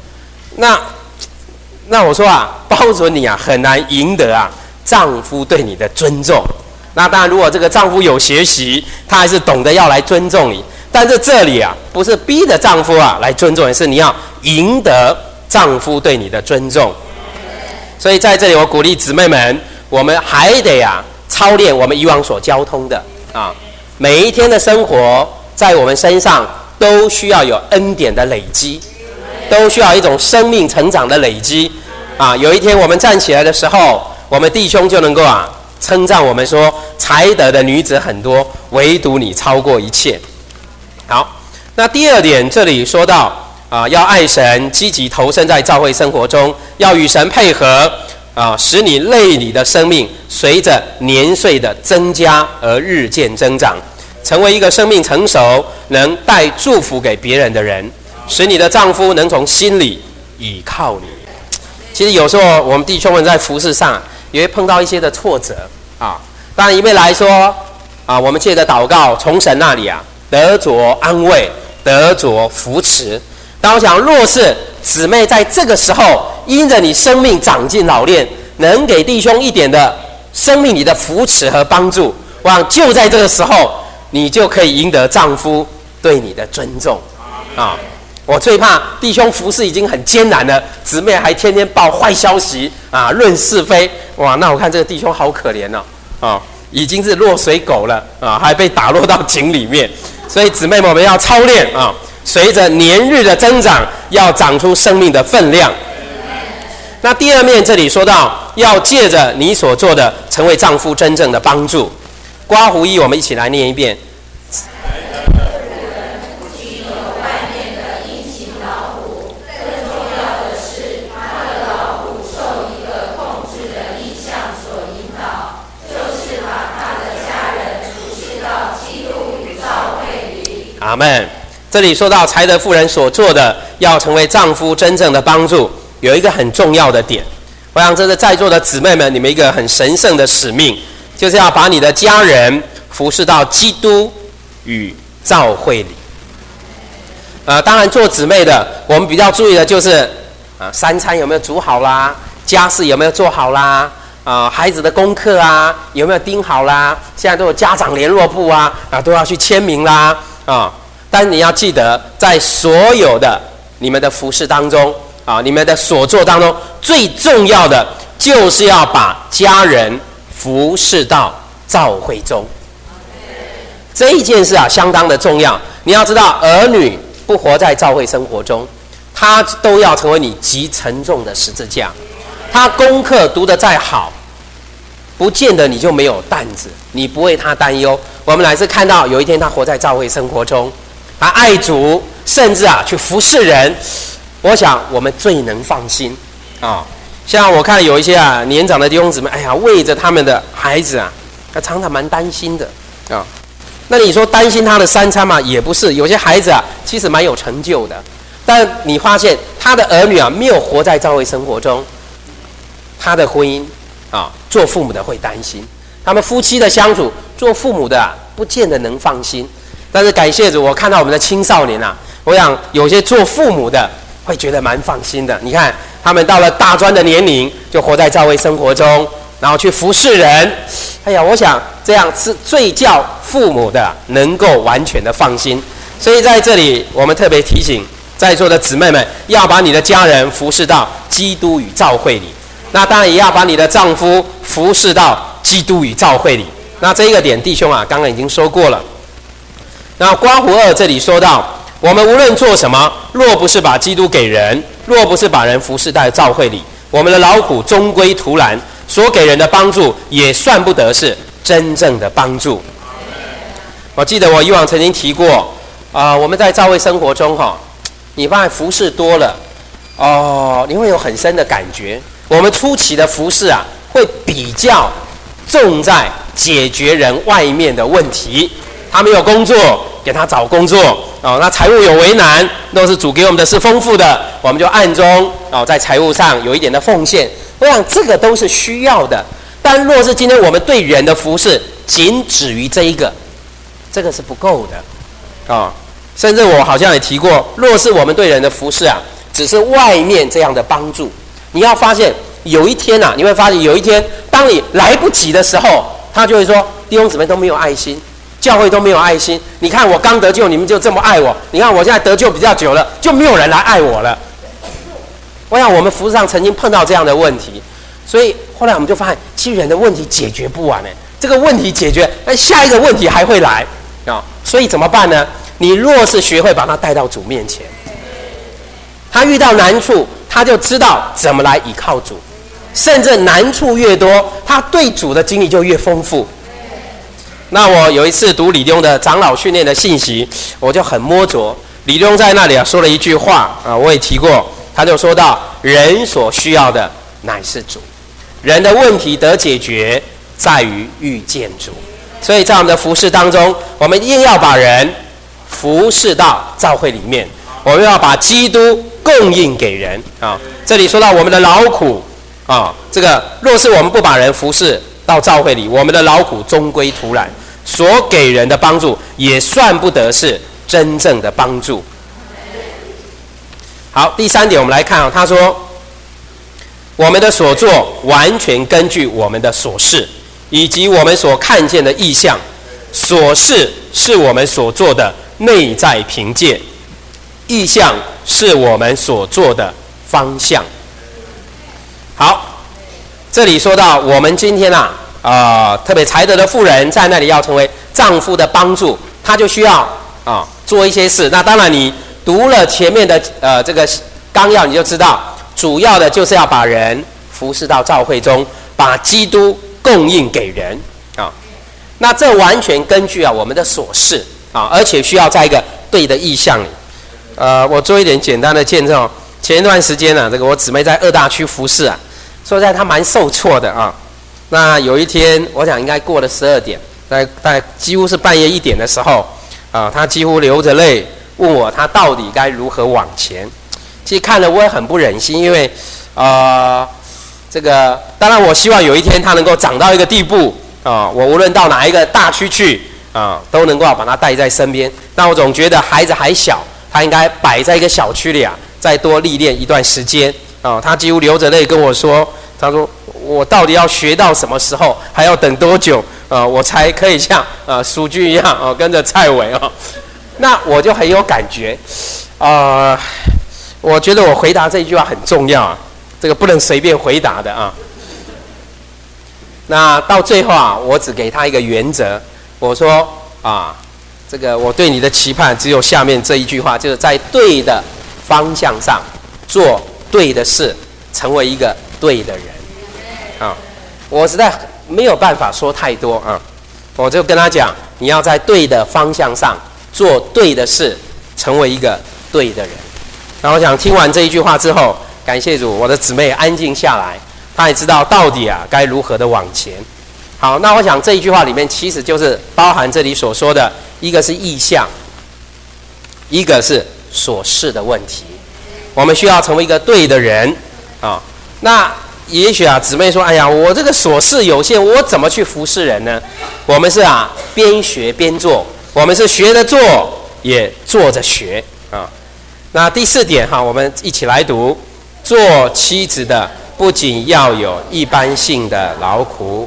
那我说包准你很难赢得丈夫对你的尊重。那当然，如果这个丈夫有学习，他还是懂得要来尊重你。但是这里不是逼着丈夫来尊重，是你要赢得丈夫对你的尊重。所以在这里，我鼓励姊妹们，我们还得操练我们以往所交通的每一天的生活，在我们身上都需要有恩典的累积，都需要一种生命成长的累积有一天我们站起来的时候，我们弟兄就能够称赞我们说，才德的女子很多，唯独你超过一切。好，那第2点，这里说到要爱神，积极投身在教会生活中，要与神配合使你类你的生命随着年岁的增加而日渐增长，成为一个生命成熟，能带祝福给别人的人，使你的丈夫能从心里倚靠你。其实有时候我们弟兄们在服事上也会碰到一些的挫折当然一面来说我们借着祷告从神那里得着安慰， 得着扶持。但我想，若是姊妹在这个时候因着你生命长进老练，能给弟兄一点的生命里的扶持和帮助，我想就在这个时候，你就可以赢得丈夫对你的尊重啊！我最怕弟兄服侍已经很艰难了，姊妹还天天报坏消息啊，论是非，哇！那我看这个弟兄好可怜哦，已经是落水狗了啊，还被打落到井里面。所以姊妹们，我们要操练啊，随着年日的增长，要长出生命的分量。那第二面这里说到，要借着你所做的，成为丈夫真正的帮助。刮胡一，我们一起来念一遍。阿们。这里说到才德妇人所做的，要成为丈夫真正的帮助，有一个很重要的点。我想这是在座的姊妹们，你们一个很神圣的使命，就是要把你的家人服侍到基督与教会里。当然做姊妹的，我们比较注意的就是三餐有没有煮好啦，家事有没有做好啦，孩子的功课啊有没有盯好啦，现在都有家长联络簿啊，都要去签名啦。但你要记得，在所有的你们的服事当中你们的所做当中，最重要的就是要把家人服事到教会中。这一件事相当的重要。你要知道，儿女不活在教会生活中，他都要成为你极沉重的十字架。他功课读得再好，不见得你就没有担子，你不为他担忧。我们乃是看到有一天他活在教会生活中，他爱主，甚至去服侍人，我想我们最能放心像我看有一些年长的弟兄姊妹，为着他们的孩子他常常蛮担心的那你说担心他的三餐嘛，也不是。有些孩子其实蛮有成就的，但你发现他的儿女没有活在教会生活中，他的婚姻做父母的会担心，他们夫妻的相处，做父母的不见得能放心。但是感谢主，我看到我们的青少年我想有些做父母的会觉得蛮放心的。你看他们到了大专的年龄，就活在教会生活中，然后去服侍人。我想这样是最叫父母的能够完全的放心。所以在这里，我们特别提醒在座的姊妹们，要把你的家人服侍到基督与教会里。那当然也要把你的丈夫服侍到基督与教会里。那这一个点，弟兄刚刚已经说过了。那刮胡二这里说到，我们无论做什么，若不是把基督给人，若不是把人服侍在教会里，我们的劳苦终归徒然，所给人的帮助也算不得是真正的帮助。我记得我以往曾经提过我们在教会生活中你发现服侍多了你会有很深的感觉。我们初期的服侍会比较重在解决人外面的问题，他没有工作，给他找工作那财务有为难，都是主给我们的是丰富的，我们就暗中在财务上有一点的奉献。我想这个都是需要的。但若是今天我们对人的服侍仅止于这一个，这个是不够的甚至我好像也提过，若是我们对人的服侍只是外面这样的帮助，你要发现有一天你会发现有一天，当你来不及的时候，他就会说弟兄姊妹都没有爱心，教会都没有爱心。你看我刚得救，你们就这么爱我，你看我现在得救比较久了，就没有人来爱我了。我想我们服事上曾经碰到这样的问题，所以后来我们就发现，其实人的问题解决不完这个问题解决，下一个问题还会来所以怎么办呢？你若是学会把他带到主面前，他遇到难处，他就知道怎么来倚靠主，甚至难处越多，他对主的经历就越丰富。那我有一次读李弟兄的长老训练的信息，我就很摸着。李弟兄在那里说了一句话我也提过，他就说到，人所需要的乃是主，人的问题得解决在于遇见主。所以在我们的服事当中，我们一定要把人服事到教会里面，我们要把基督供应给人这里说到我们的劳苦这个若是我们不把人服事到教会里，我们的劳苦终归徒然，所给人的帮助也算不得是真正的帮助。好，第3点我们来看啊，他说我们的所作完全根据我们的所事以及我们所看见的意象。所事是我们所做的内在凭借，意象是我们所做的方向。好，这里说到我们今天特别才德的妇人在那里要成为丈夫的帮助，她就需要做一些事。那当然你读了前面的这个纲要，你就知道主要的就是要把人服侍到教会中，把基督供应给人啊。那这完全根据我们的所事而且需要在一个对的意向里。我做一点简单的见证。前一段时间这个我姊妹在2大区服侍说实在她蛮受挫的那有一天，我想应该过了12点，大概几乎是半夜1点的时候她几乎流着泪问我，她到底该如何往前。其实看了我也很不忍心，因为这个当然我希望有一天她能够长到一个地步我无论到哪一个大区去都能够把她带在身边。但我总觉得孩子还小，她应该摆在一个小区里再多历练一段时间她几乎流着泪跟我说，她说我到底要学到什么时候，还要等多久我才可以像苏军一样跟着蔡伟那我就很有感觉我觉得我回答这一句话很重要这个不能随便回答的那到最后我只给他一个原则，我说这个我对你的期盼只有下面这一句话，就是在对的方向上做对的事，成为一个对的人我实在没有办法说太多我就跟他讲，你要在对的方向上做对的事，成为一个对的人。然后我想听完这一句话之后，感谢主，我的姊妹安静下来，她也知道到底该如何的往前。好，那我想这一句话里面其实就是包含这里所说的，一个是意向，一个是所事的问题。我们需要成为一个对的人那也许姊妹说，哎呀，我这个所事有限，我怎么去服侍人呢？我们是边学边做，我们是学着做，也做着学那第4点我们一起来读，做妻子的不仅要有一般性的劳苦，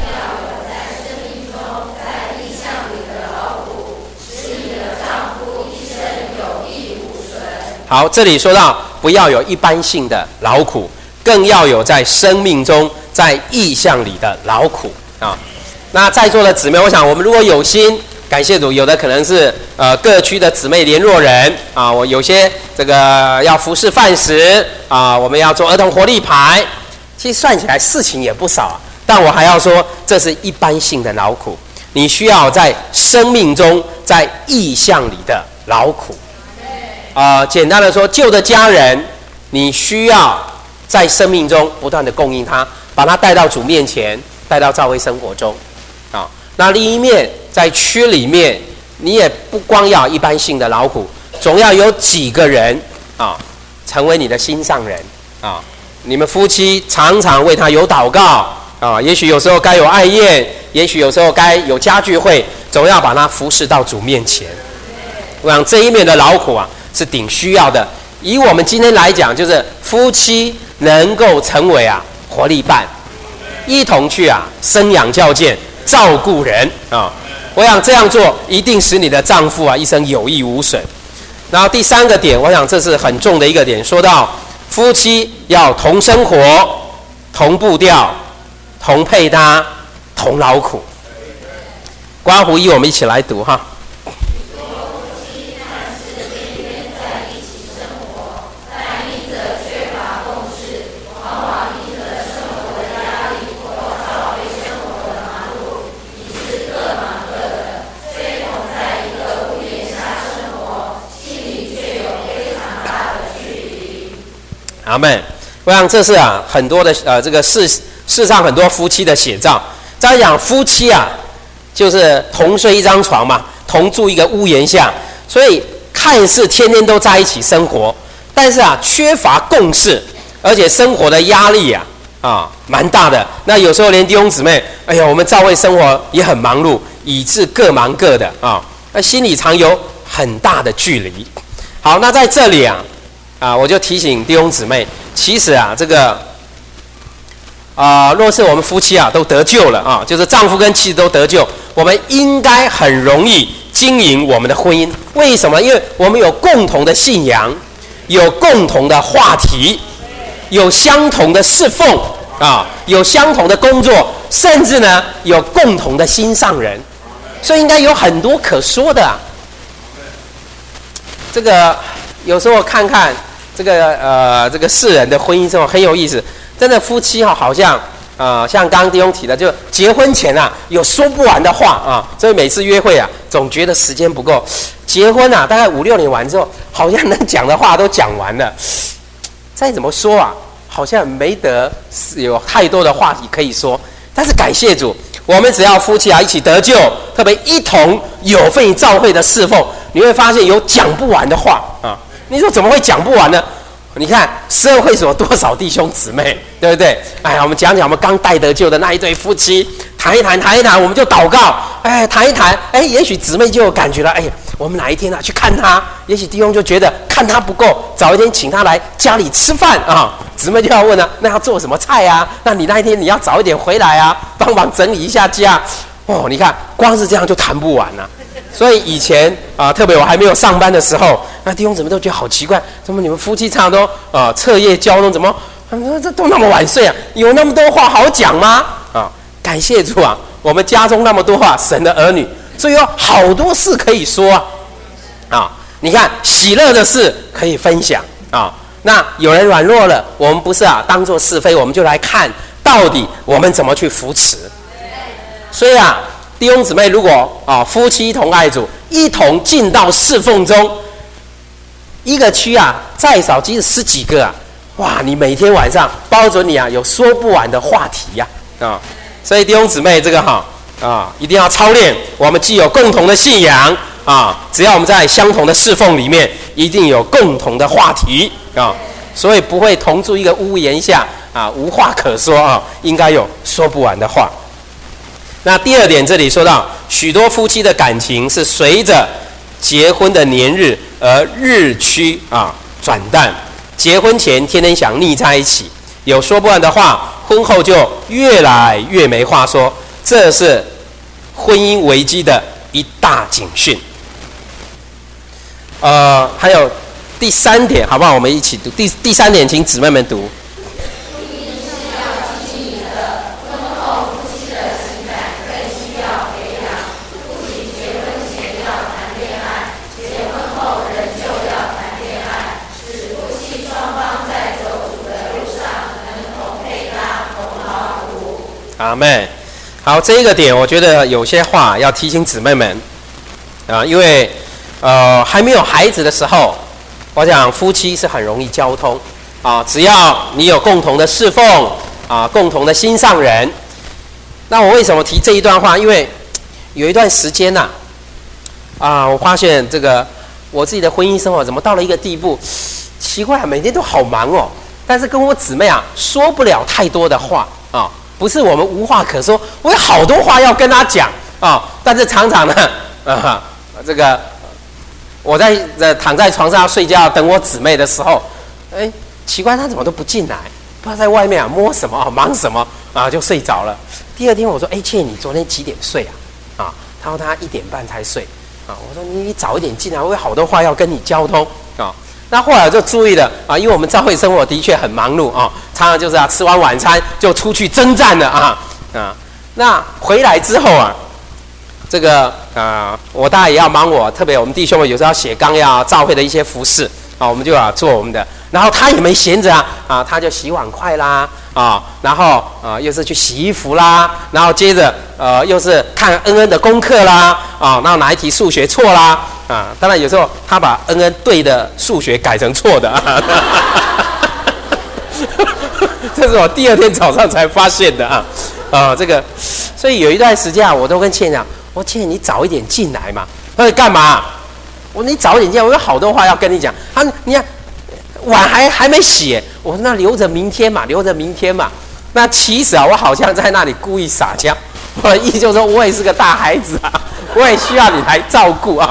好，这里说到不要有一般性的劳苦，更要有在生命中在意象里的劳苦那在座的姊妹，我想我们如果有心，感谢主，有的可能是各区的姊妹联络人我有些这个要服侍饭食我们要做儿童活力牌，其实算起来事情也不少但我还要说，这是一般性的劳苦，你需要在生命中在意象里的劳苦简单的说，旧的家人你需要在生命中不断的供应他，把他带到主面前，带到教会生活中那另一面在区里面，你也不光要一般性的劳苦，总要有几个人成为你的心上人你们夫妻常常为他有祷告也许有时候该有爱宴，也许有时候该有家聚会，总要把他服侍到主面前。我想这一面的劳苦是顶需要的。以我们今天来讲，就是夫妻能够成为活力伴，一同去生养教健，照顾人我想这样做一定使你的丈夫一生有益无损。然后第3个点，我想这是很重的一个点，说到夫妻要同生活、同步调、同配搭、同劳苦。刮胡一，我们一起来读阿们。我想这是很多的这个世上很多夫妻的写照。这样讲，夫妻就是同睡一张床嘛，同住一个屋檐下，所以看似天天都在一起生活，但是缺乏共识，而且生活的压力蛮大的。那有时候连弟兄姊妹，我们教会生活也很忙碌，以致各忙各的那心里常有很大的距离。好，那在这里我就提醒弟兄姊妹，其实这个若是我们夫妻都得救了就是丈夫跟妻子都得救，我们应该很容易经营我们的婚姻。为什么？因为我们有共同的信仰，有共同的话题，有相同的侍奉有相同的工作，甚至呢有共同的心上人，所以应该有很多可说的这个有时候看看这个世人的婚姻生活很有意思，真的夫妻好像像刚刚弟兄提的，就结婚前有说不完的话所以每次约会总觉得时间不够。结婚大概5、6年完之后，好像能讲的话都讲完了，再怎么说好像没得有太多的话题可以说。但是感谢主，我们只要夫妻一起得救，特别一同有份于教会的侍奉，你会发现有讲不完的话你说怎么会讲不完呢？你看十二会所多少弟兄姊妹，对不对？我们讲讲我们刚带得救的那一对夫妻，谈一谈，我们就祷告，谈一谈，也许姊妹就有感觉了，我们哪一天去看他，也许弟兄就觉得看他不够，早一天请他来家里吃饭姊妹就要问那要做什么菜那你那一天你要早一点回来帮忙整理一下家你看光是这样就谈不完所以以前特别我还没有上班的时候，那弟兄姊妹都觉得好奇怪，怎么你们夫妻常常都彻夜交通，怎么这都那么晚睡有那么多话好讲吗？感谢主我们家中那么多话，神的儿女，所以有好多事可以说你看喜乐的事可以分享那有人软弱了，我们不是当作是非，我们就来看到底我们怎么去扶持。所以弟兄姊妹，如果夫妻同爱主，一同进到侍奉中，一个区再少即使10几个哇，你每天晚上包准你有说不完的话题所以弟兄姊妹，这个一定要操练。我们既有共同的信仰只要我们在相同的侍奉里面，一定有共同的话题所以不会同住一个屋檐下无话可说应该有说不完的话。那第二点，这里说到许多夫妻的感情是随着结婚的年日而日趋转淡，结婚前天天想腻在一起，有说不完的话，婚后就越来越没话说，这是婚姻危机的一大警讯。还有第3点，好不好？我们一起读第3点，请姊妹们读。阿们。好，这一个点，我觉得有些话要提醒姊妹们因为还没有孩子的时候，我想夫妻是很容易交通只要你有共同的侍奉共同的心上人。那我为什么提这一段话？因为有一段时间我发现这个我自己的婚姻生活怎么到了一个地步，奇怪，每天都好忙但是跟我姊妹说不了太多的话不是我们无话可说，我有好多话要跟她讲但是常常呢这个我在躺在床上要睡觉等我姊妹的时候，奇怪她怎么都不进来，不知道在外面摸什么忙什么就睡着了。第二天我说倩你昨天几点睡她说她1点半才睡我说你早一点进来，我有好多话要跟你交通那后来就注意了因为我们教会生活的确很忙碌常常就是吃完晚餐就出去征战了那回来之后这个我当然也要忙特别我们弟兄们有时候要写纲要教会的一些服事我们就做我们的，然后他也没闲着他就洗碗筷啦然后又是去洗衣服啦，然后接着又是看恩恩的功课啦然后哪一题数学错啦当然有时候他把恩恩对的数学改成错的这是我第2天早上才发现的这个，所以有一段时间我都跟倩讲，我说倩你早一点进来嘛。他说干嘛？我说你早一点进来，我有好多话要跟你讲。你看碗还没洗，我说那留着明天嘛。那其实我好像在那里故意撒娇，我的意思就是说我也是个大孩子我也需要你来照顾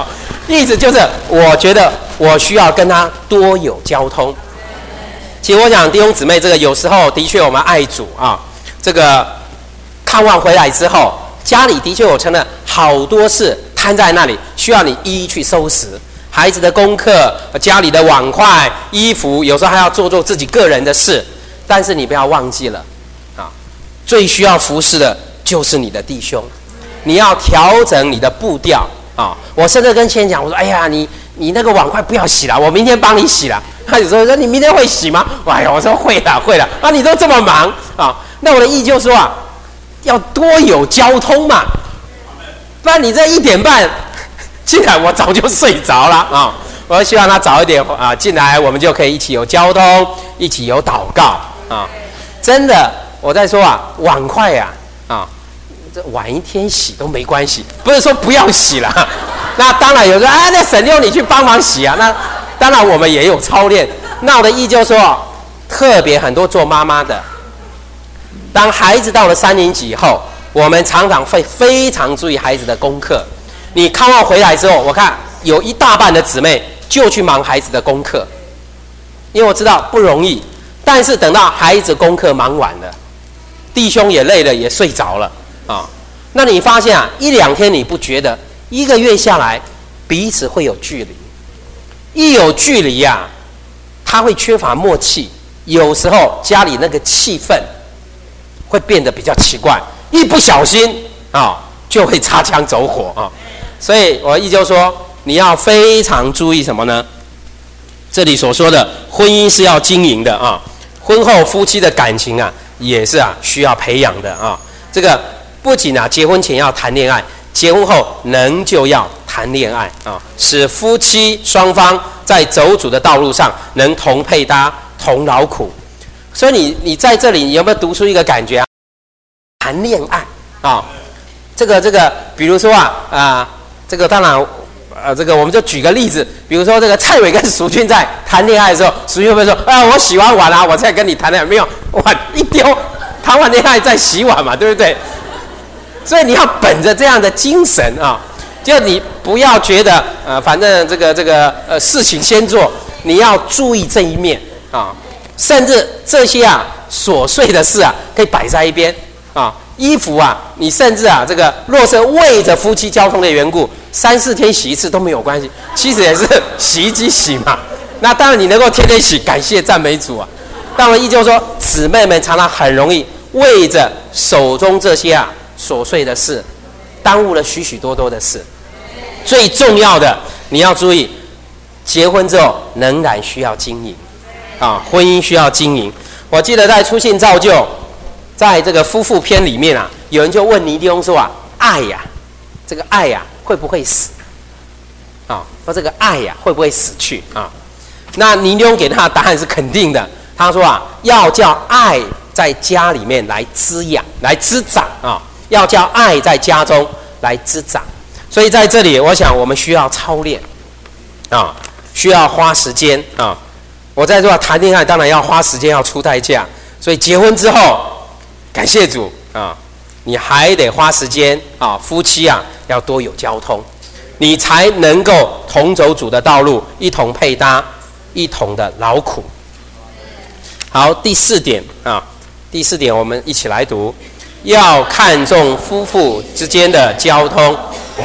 意思就是我觉得我需要跟他多有交通。其实我想弟兄姊妹，这个有时候的确我们爱主啊，这个看望回来之后，家里的确有成了好多事摊在那里，需要你一一去收拾。孩子的功课、家里的碗筷、衣服，有时候还要做自己个人的事。但是你不要忘记了，啊，最需要服侍的就是你的弟兄。你要调整你的步调啊！我甚至跟先生讲，我说：“哎呀，你那个碗筷不要洗了，我明天帮你洗了。”他有时候说：“你明天会洗吗？”哎呀，我说：“会了，会了。”啊，你都这么忙啊！那我的意就是说啊，要多有交通嘛，不然你这1点半进来，我早就睡着了啊！我希望他早一点啊进来，我们就可以一起有交通，一起有祷告啊！真的，我在说啊，碗筷呀啊，这晚一天洗都没关系，不是说不要洗了。那当然有人啊，那沈六你去帮忙洗啊。那当然我们也有操练。那我的意就是说，特别很多做妈妈的，当孩子到了3年级以后，我们常常会非常注意孩子的功课。你看望回来之后，我看有一大半的姊妹就去忙孩子的功课，因为我知道不容易。但是等到孩子功课忙完了，弟兄也累了，也睡着了啊。那你发现啊，1、2天你不觉得，1个月下来，彼此会有距离。一有距离啊，他会缺乏默契，有时候家里那个气氛会变得比较奇怪，一不小心啊，就会擦枪走火啊。所以我依旧说，你要非常注意什么呢？这里所说的婚姻是要经营的啊，婚后夫妻的感情啊，也是啊需要培养的啊。这个不仅啊结婚前要谈恋爱，结婚后仍旧要谈恋爱啊，使夫妻双方在走主的道路上能同配搭、同劳苦。所以你在这里，你有没有读出一个感觉啊？谈恋爱啊，这个，比如说这个当然，这个我们就举个例子，比如说这个蔡伟跟淑君在谈恋爱的时候，淑君会不会说：“我洗完碗了，我再跟你谈恋爱？”没有，碗一丢，谈完恋爱再洗碗嘛，对不对？所以你要本着这样的精神啊，就你不要觉得反正这个事情先做，你要注意这一面啊，甚至这些琐碎的事可以摆在一边啊。衣服你甚至这个若是为着夫妻交通的缘故，3、4天洗一次都没有关系，其实也是洗衣机洗嘛。那当然你能够天天洗，感谢赞美主啊。当然依旧说，姊妹们常常很容易为着手中这些琐碎的事，耽误了许许多多的事。最重要的，你要注意，结婚之后仍然需要经营啊，婚姻需要经营。我记得在初信造就，在这个夫妇篇里面有人就问尼弟兄说爱这个爱会不会死啊？说这个爱会不会死去啊？那尼弟兄给他的答案是肯定的，他说要叫爱在家里面来滋养、来滋长啊，要叫爱在家中来滋长。所以在这里，我想我们需要操练啊，需要花时间啊。我在说谈恋爱，当然要花时间，要出代价。所以结婚之后，感谢主啊，你还得花时间啊，夫妻要多有交通，你才能够同走主的道路，一同配搭，一同的劳苦。好，第4点第4点我们一起来读，要看重夫妇之间的交通。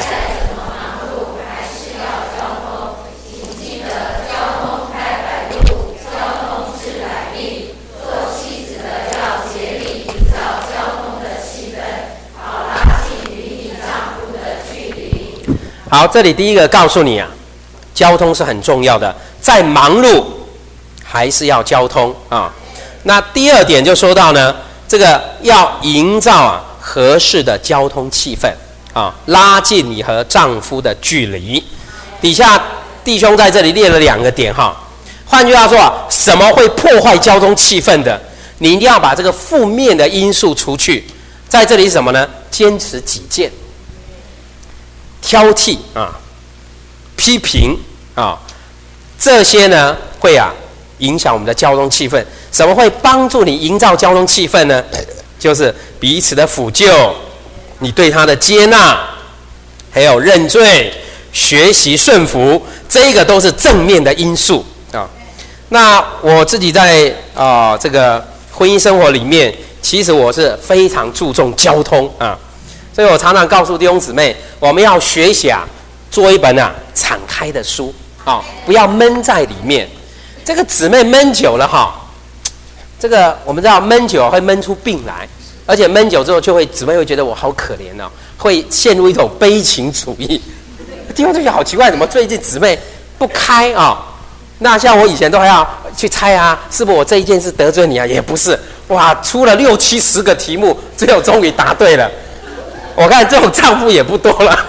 好，这里第一个告诉你交通是很重要的，再忙碌还是要交通啊。那第2点就说到呢，这个要营造合适的交通气氛啊，拉近你和丈夫的距离。底下弟兄在这里列了2个点哈。换句话说什么会破坏交通气氛的？你一定要把这个负面的因素除去。在这里是什么呢？坚持己见。挑剔批评这些呢会影响我们的交通气氛。什么会帮助你营造交通气氛呢？就是彼此的抚救，你对他的接纳，还有认罪， 学习顺服，这个都是正面的因素啊。那我自己在这个婚姻生活里面，其实我是非常注重交通啊，所以我常常告诉弟兄姊妹，我们要学习做一本敞开的书啊，不要闷在里面。这个姊妹闷久了这个我们知道闷久会闷出病来，而且闷久之后姊妹会觉得我好可怜哦，会陷入一种悲情主义。弟兄就觉得好奇怪，怎么最近姊妹不开啊？那像我以前都还要去猜是不是我这一件事得罪你也不是，哇，出了6、70个题目，最后终于答对了。我看这种丈夫也不多了。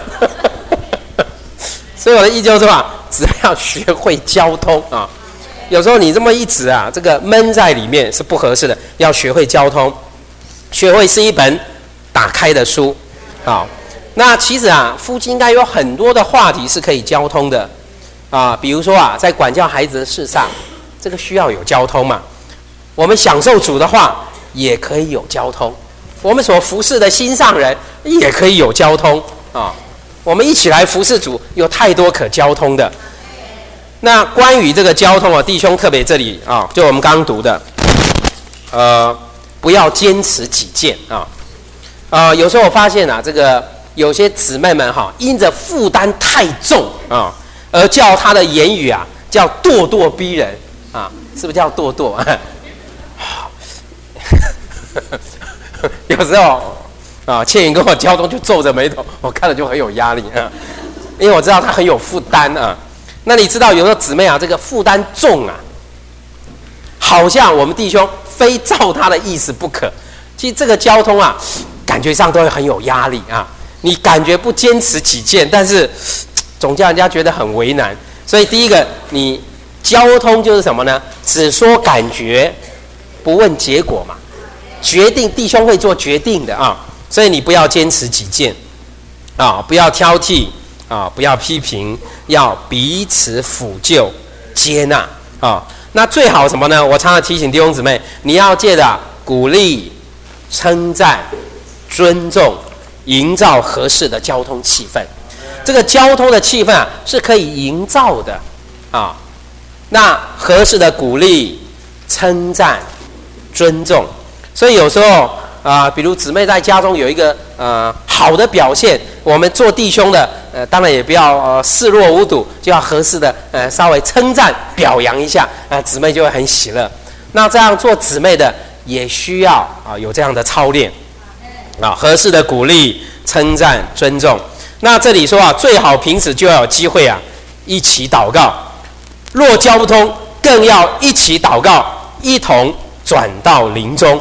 所以我的意思就是说只要学会交通啊。有时候你这么一直这个闷在里面是不合适的，要学会交通，学会是一本打开的书啊。那其实夫妻应该有很多的话题是可以交通的比如说在管教孩子的事上，这个需要有交通嘛。我们享受主的话也可以有交通，我们所服侍的心上人也可以有交通我们一起来服侍主，有太多可交通的。那关于这个交通弟兄特别这里就我们刚刚读的，不要坚持己见有时候我发现这个有些姊妹们因着负担太重而叫她的言语叫咄咄逼人是不是叫咄咄有时候倩颖跟我交通就皱着眉头，我看了就很有压力因为我知道她很有负担那你知道有时候姊妹这个负担重好像我们弟兄非照他的意思不可。其实这个交通感觉上都会很有压力你感觉不坚持己见，但是总叫人家觉得很为难。所以第一个，你交通就是什么呢？只说感觉，不问结果嘛。决定弟兄会做决定的所以你不要坚持己见不要挑剔不要批评，要彼此抚救接纳那最好什么呢？我常常提醒弟兄姊妹，你要借着鼓励、称赞、尊重，营造合适的交通气氛。这个交通的气氛是可以营造的那合适的鼓励、称赞、尊重。所以有时候比如姊妹在家中有一个好的表现，我们做弟兄的当然也不要视若无睹，就要合适的稍微称赞表扬一下姊妹就会很喜乐。那这样做姊妹的也需要有这样的操练合适的鼓励、称赞、尊重。那这里说最好平时就要有机会一起祷告，若交不通，更要一起祷告，一同转到灵中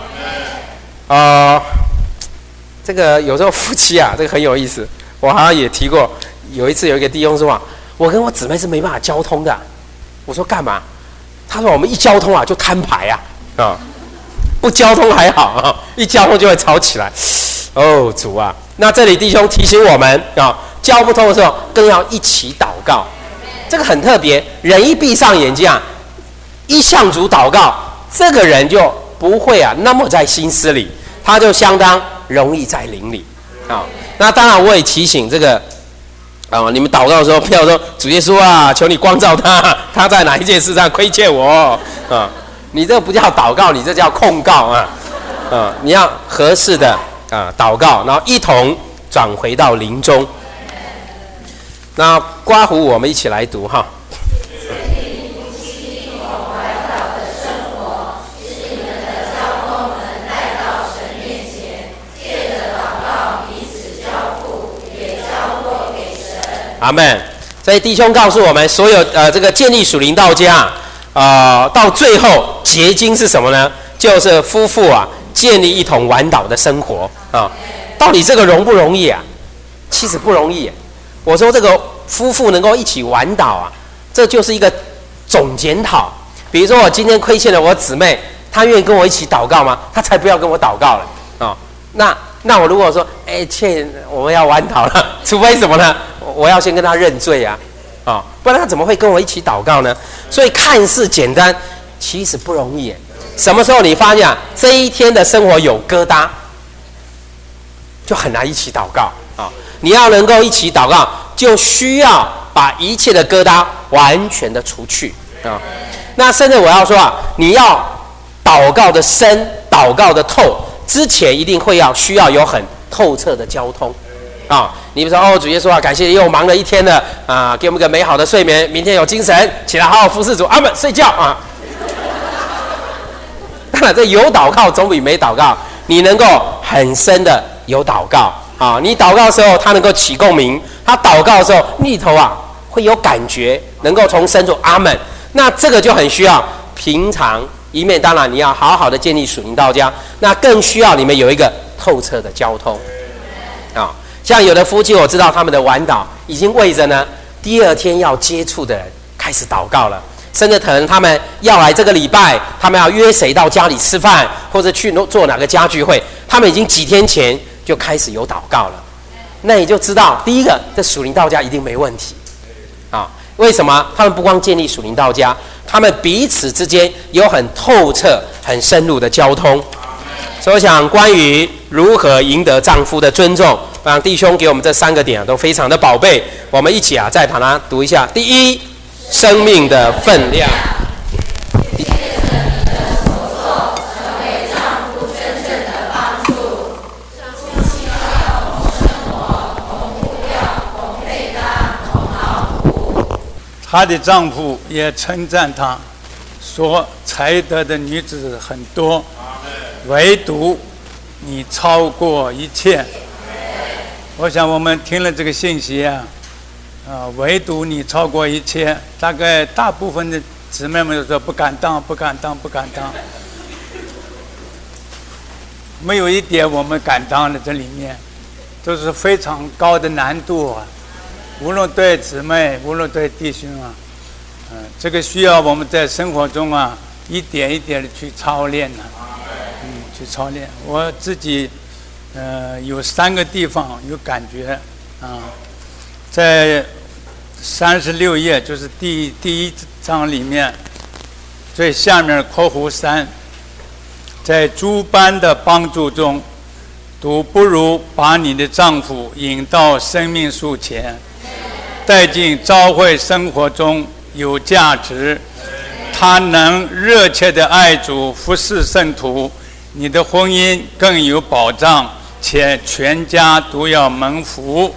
这个有时候夫妻这个很有意思。我好像也提过，有一次有一个弟兄说我跟我姊妹是没办法交通的。我说干嘛？他说我们一交通就摊牌不交通还好一交通就会吵起来。主那这里弟兄提醒我们交不通的时候更要一起祷告。这个很特别，人一闭上眼睛一向主祷告，这个人就不会那么在心思里，他就相当容易在灵里那当然我也提醒这个你们祷告的时候不要说主耶稣求你光照他，他在哪一件事上亏欠我你这不叫祷告，你这叫控告你要合适的祷告，然后一同转回到灵中。那刮胡我们一起来读阿们。所以弟兄告诉我们，所有这个建立属灵道家到最后结晶是什么呢？就是夫妇建立一同玩祷的生活到底这个容不容易其实不容易。我说这个夫妇能够一起玩祷这就是一个总检讨。比如说我今天亏欠了我姊妹，她愿意跟我一起祷告吗？她才不要跟我祷告了那我如果说倩我们要玩祷了，除非什么呢？我要先跟她认罪不然她怎么会跟我一起祷告呢？所以看似简单，其实不容易。什么时候你发现这一天的生活有疙瘩，就很难一起祷告你要能够一起祷告， 就需要把一切的疙瘩完全的除去啊。那甚至我要说啊，你要祷告的深，祷告的透，之前一定需要有很透彻的交通啊。你比如说主耶稣啊，感谢你又忙了一天了啊，给我们个美好的睡眠，明天有精神起来好好服侍主，阿们，睡觉啊。当然，这有祷告总比没祷告。你能够很深的有祷告啊，你祷告的时候，他能够起共鸣；他祷告的时候，里头啊会有感觉，能够从深处阿们。那这个就很需要平常一面，当然你要好好的建立属灵道家，那更需要你们有一个透彻的交通啊。像有的夫妻，我知道他们的晚祷已经为着呢第二天要接触的人开始祷告了。甚至可能他们要来这个礼拜，他们要约谁到家里吃饭，或者去做哪个家聚会，他们已经几天前就开始有祷告了。那你就知道，第一个，这属灵道家一定没问题啊。为什么？他们不光建立属灵道家，他们彼此之间有很透彻、很深入的交通。所以我想，关于如何赢得丈夫的尊重，让弟兄给我们这3个点都非常的宝贝。我们一起再把它读一下。第一，生命的分量。 她的丈夫也称赞她，说才德的女子很多，唯独你超过一切。我想我们听了这个信息啊，唯独你超过一切，大概大部分的姊妹们都说不敢当，不敢当，不敢当。没有一点我们敢当的，这里面都是非常高的难度啊。无论对姊妹，无论对弟兄啊，这个需要我们在生活中啊，一点一点的去操练呢，去操练。我自己，有3个地方有感觉啊，在36页，就是第1章里面，最下面括弧3，在诸般的帮助中，独不如把你的丈夫引到生命树前。带进教会生活中有价值，他能热切的爱主服侍圣徒，你的婚姻更有保障，且全家都要蒙福。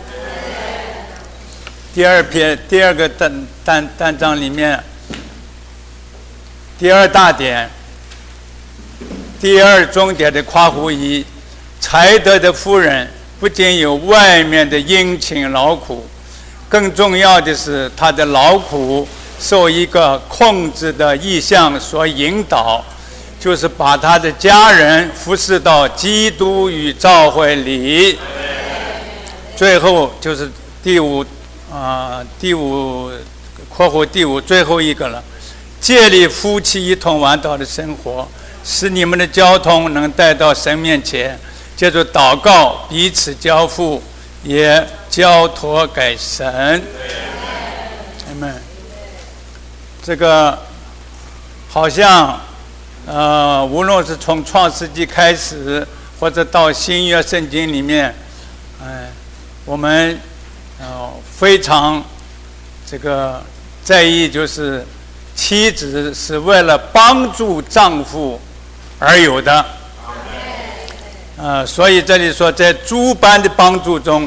第二个单章里面，第2大点，第2重点的括弧1，才德的妇人不仅有外面的殷勤劳苦，更重要的是，他的劳苦受一个控制的意向所引导，就是把他的家人服侍到基督与教会里。最后就是第5括弧第5最后一个了，建立夫妻一同完祷的生活，使你们的交通能带到神面前，借着祷告彼此交付，也交托给神。阿们。这个好像无论是从创世纪开始，或者到新约圣经里面，我们非常这个在意，就是妻子是为了帮助丈夫而有的。所以这里说，在诸般的帮助中，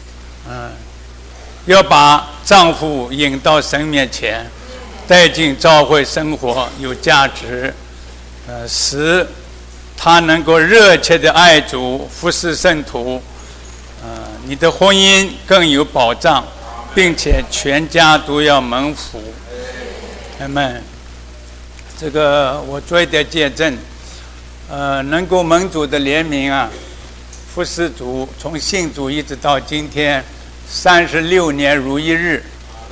要把丈夫引到神面前，带进教会生活有价值，使他能够热切的爱主，服侍圣徒，你的婚姻更有保障，并且全家都要蒙福。阿们。这个我做一点见证。能够蒙主的怜悯啊，服侍主，从信主一直到今天36年如一日。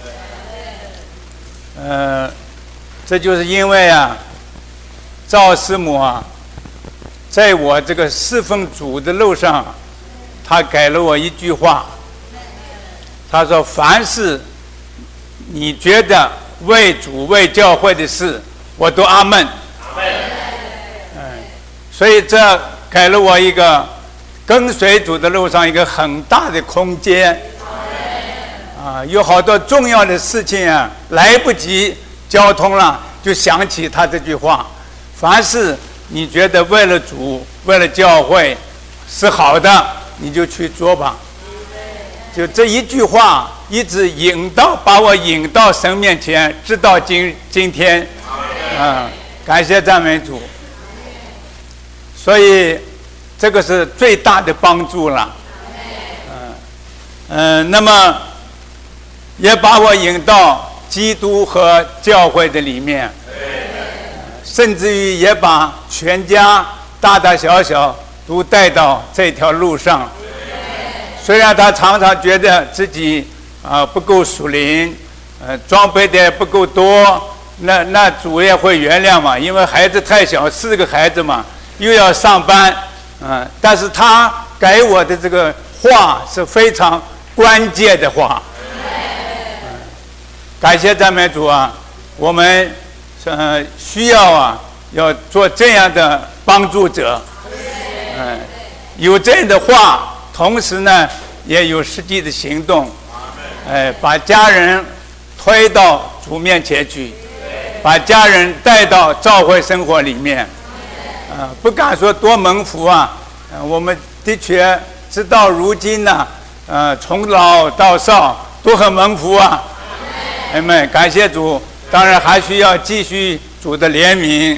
这就是因为啊，赵师母啊，在我这个侍奉主的路上，他给了我一句话，他说：凡是你觉得为主为教会的事，我都阿们。所以这给了我一个跟随主的路上一个很大的空间。 有好多重要的事情啊，来不及交通了，就想起他这句话：凡是你觉得为了主、为了教会是好的，你就去做吧。就这一句话，一直把我引到神面前，直到今天。感谢赞美主。所以这个是最大的帮助了。那么也把我引到基督和教会的里面，甚至于也把全家大大小小都带到这条路上。虽然他常常觉得自己不够属灵，装备的不够多，那主也会原谅嘛，因为孩子太小，4个孩子嘛，又要上班，但是他给我的这个话是非常关键的话。感谢赞美主啊！我们需要要做这样的帮助者，有这样的话。同时呢，也有实际的行动，把家人推到主面前去，把家人带到教会生活里面，不敢说多蒙福啊，我们的确直到如今呢，从老到少都很蒙福啊，阿们，感谢主。当然还需要继续主的怜悯。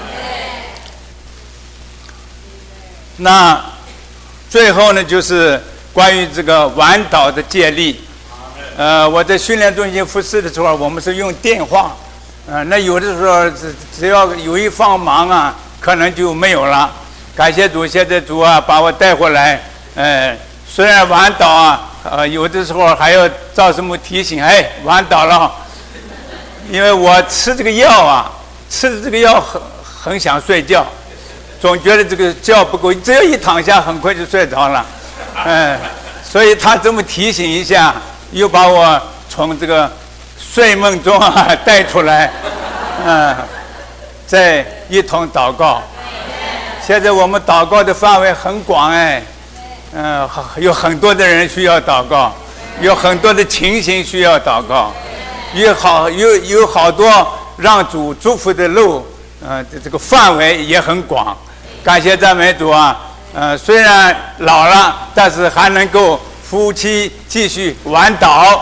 那最后呢，就是关于这个晚祷的借力。我在训练中心服侍的时候，我们是用电话，那有的时候只要有一方忙啊，可能就没有了。感谢主，现在主把我带回来。虽然晚祷有的时候还要赵师母提醒，晚祷了，因为我吃这个药很想睡觉。总觉得这个觉不够，只要一躺下，很快就睡着了，所以他这么提醒一下，又把我从这个睡梦中带出来，再一同祷告。现在我们祷告的范围很广，有很多的人需要祷告，有很多的情形需要祷告，有好多让主祝福的路，这个范围也很广。感谢赞美主啊！虽然老了，但是还能够夫妻继续晚祷。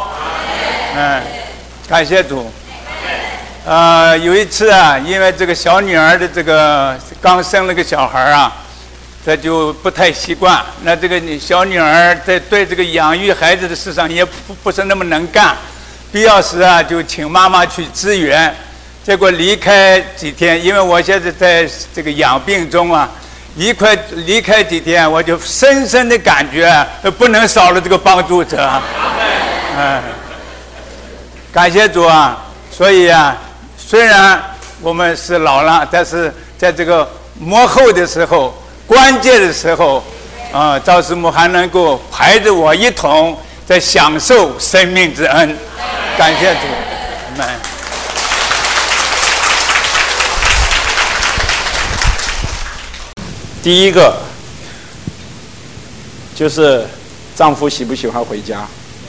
感谢主。有一次因为这个小女儿的这个刚生了个小孩这就不太习惯。那这个小女儿在对这个养育孩子的事上也不是那么能干，必要时就请妈妈去支援。结果离开几天，因为我现在在这个养病中离开几天，我就深深的感觉不能少了这个帮助者。感谢主啊！所以虽然我们是老了，但是在这个末后的时候、关键的时候，赵师母还能够陪着我一同在享受生命之恩。感谢主，阿们。 第一个就是丈夫喜不喜欢回家。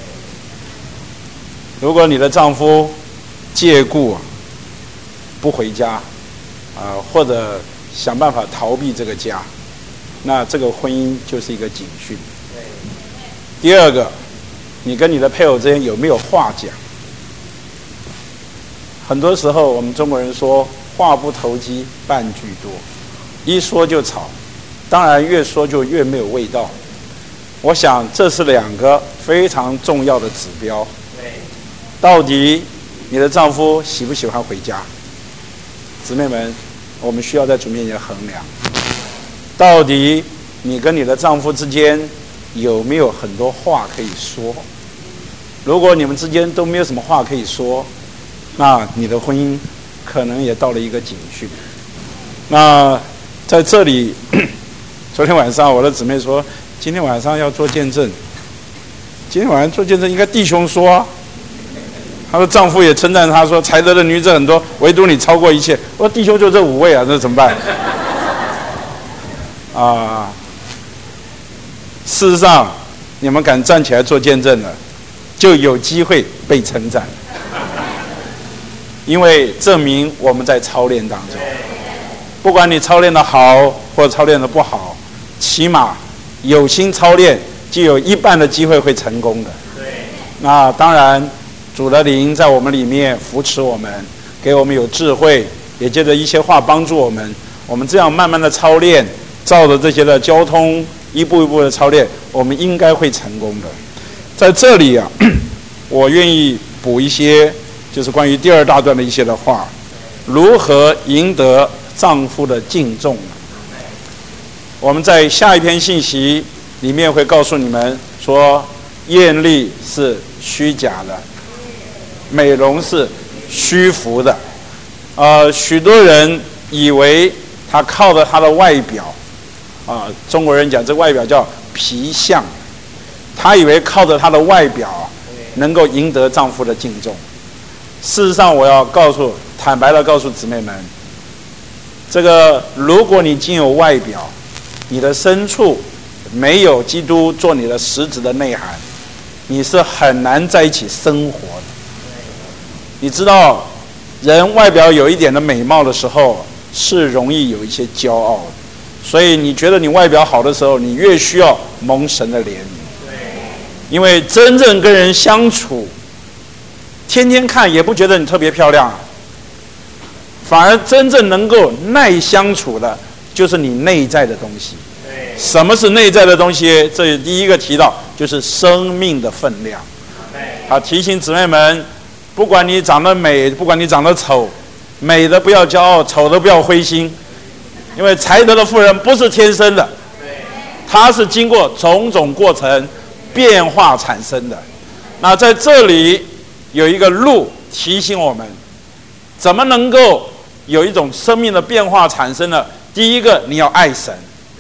如果你的丈夫借故不回家，或者想办法逃避这个家，那这个婚姻就是一个警讯。第二个，你跟你的配偶之间有没有话讲？很多时候我们中国人说话不投机半句多，一说就吵，当然越说就越没有味道。我想这是2个非常重要的指标。到底你的丈夫喜不喜欢回家？姊妹们，我们需要在主面前衡量。到底你跟你的丈夫之间有没有很多话可以说？如果你们之间都没有什么话可以说，那你的婚姻可能也到了一个警讯。那在这里，昨天晚上我的姊妹说，今天晚上要做见证。今天晚上做见证应该弟兄说她说丈夫也称赞她说，才德的女子很多，唯独你超过一切。我说弟兄就这5位那怎么办？事实上，你们敢站起来做见证的， 就有机会被称赞，因为证明我们在操练当中，不管你操练的好或操练的不好，起码有心操练，就有一半的机会会成功的。那当然，主的灵在我们里面扶持我们，给我们有智慧，也借着一些话帮助我们。我们这样慢慢的操练，照着这些的交通，一步一步的操练，我们应该会成功的。在这里啊，我愿意补一些，就是关于第二大段的一些的话，如何赢得丈夫的敬重。我们在下一篇信息里面会告诉你们说，艳丽是虚假的，美容是虚浮的。许多人以为他靠着他的外表，中国人讲这外表叫皮相，他以为靠着他的外表能够赢得丈夫的敬重。事实上，我要坦白的告诉姊妹们，这个如果你仅有外表，你的深处没有基督做你的实质的内涵，你是很难在一起生活的。你知道，人外表有一点的美貌的时候，是容易有一些骄傲的。所以你觉得你外表好的时候，你越需要蒙神的怜悯。因为真正跟人相处，天天看也不觉得你特别漂亮，反而真正能够耐相处的，就是你内在的东西。什么是内在的东西？这里第一个提到就是生命的分量。提醒姊妹们，不管你长得美，不管你长得丑，美的不要骄傲，丑的不要灰心。因为才德的妇人不是天生的，她是经过种种过程变化产生的。那在这里有一个路提醒我们，怎么能够有一种生命的变化产生呢？第一个，你要爱神。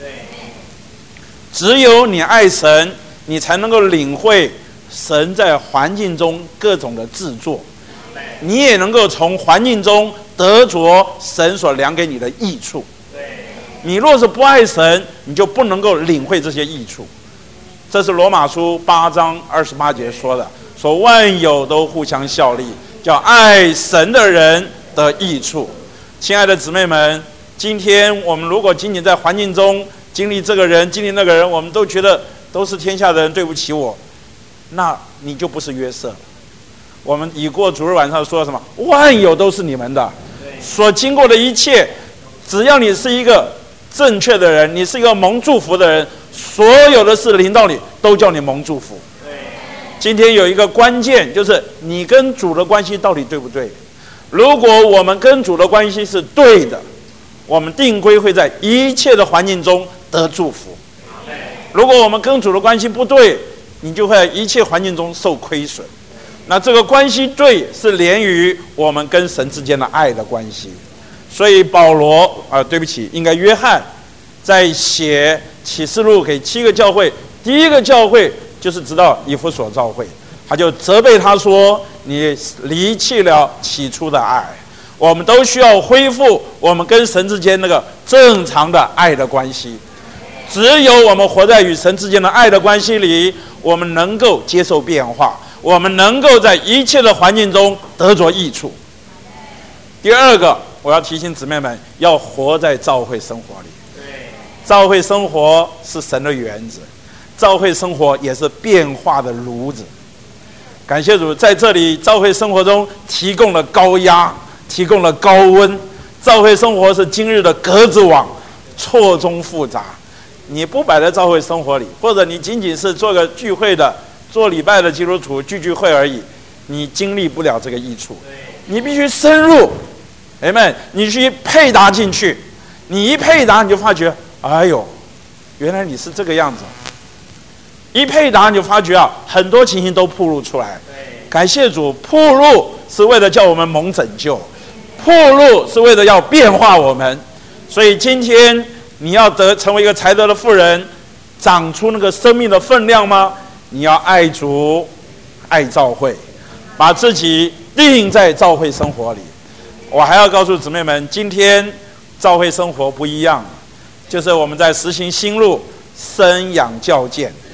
只有你爱神，你才能够领会神在环境中各种的制作，你也能够从环境中得着神所量给你的益处。你若是不爱神，你就不能够领会这些益处。这是罗马书8章28节说的，说万有都互相效力，叫爱神的人得益处。亲爱的姊妹们，今天我们如果仅仅在环境中经历这个人经历那个人，我们都觉得都是天下的人对不起我，那你就不是约瑟。我们已过主日晚上说什么？万有都是你们的，所经过的一切，只要你是一个正确的人，你是一个蒙祝福的人，所有的事临到你都叫你蒙祝福。今天有一个关键，就是你跟主的关系到底对不对？如果我们跟主的关系是对的，我们定规会在一切的环境中得祝福。如果我们跟主的关系不对，你就会在一切环境中受亏损。那这个关系对，是连于我们跟神之间的爱的关系。所以保罗应该约翰在写启示录给7个教会，第一个教会就是直到以弗所教会，他就责备他说，你离弃了起初的爱。我们都需要恢复我们跟神之间那个正常的爱的关系。只有我们活在与神之间的爱的关系里，我们能够接受变化，我们能够在一切的环境中得着益处。第二个，我要提醒姊妹们，要活在教会生活里。教会生活是神的园子，教会生活也是变化的炉子。感谢主，在这里教会生活中提供了高压，提供了高温。教会生活是今日的格子网，错综复杂。你不摆在教会生活里，或者你仅仅是做个聚会的、做礼拜的基督徒聚会而已，你经历不了这个益处。你必须深入，Amen，你去配搭进去。你一配搭，你就发觉，哎呦，原来你是这个样子。一配搭，你就发觉很多情形都暴露出来。感谢主，暴露是为了叫我们蒙拯救，暴露是为了要变化我们。所以今天你要成为一个才德的妇人，长出那个生命的分量吗？你要爱主，爱教会，把自己定在教会生活里。我还要告诉姊妹们，今天教会生活不一样，就是我们在实行新路生养教建。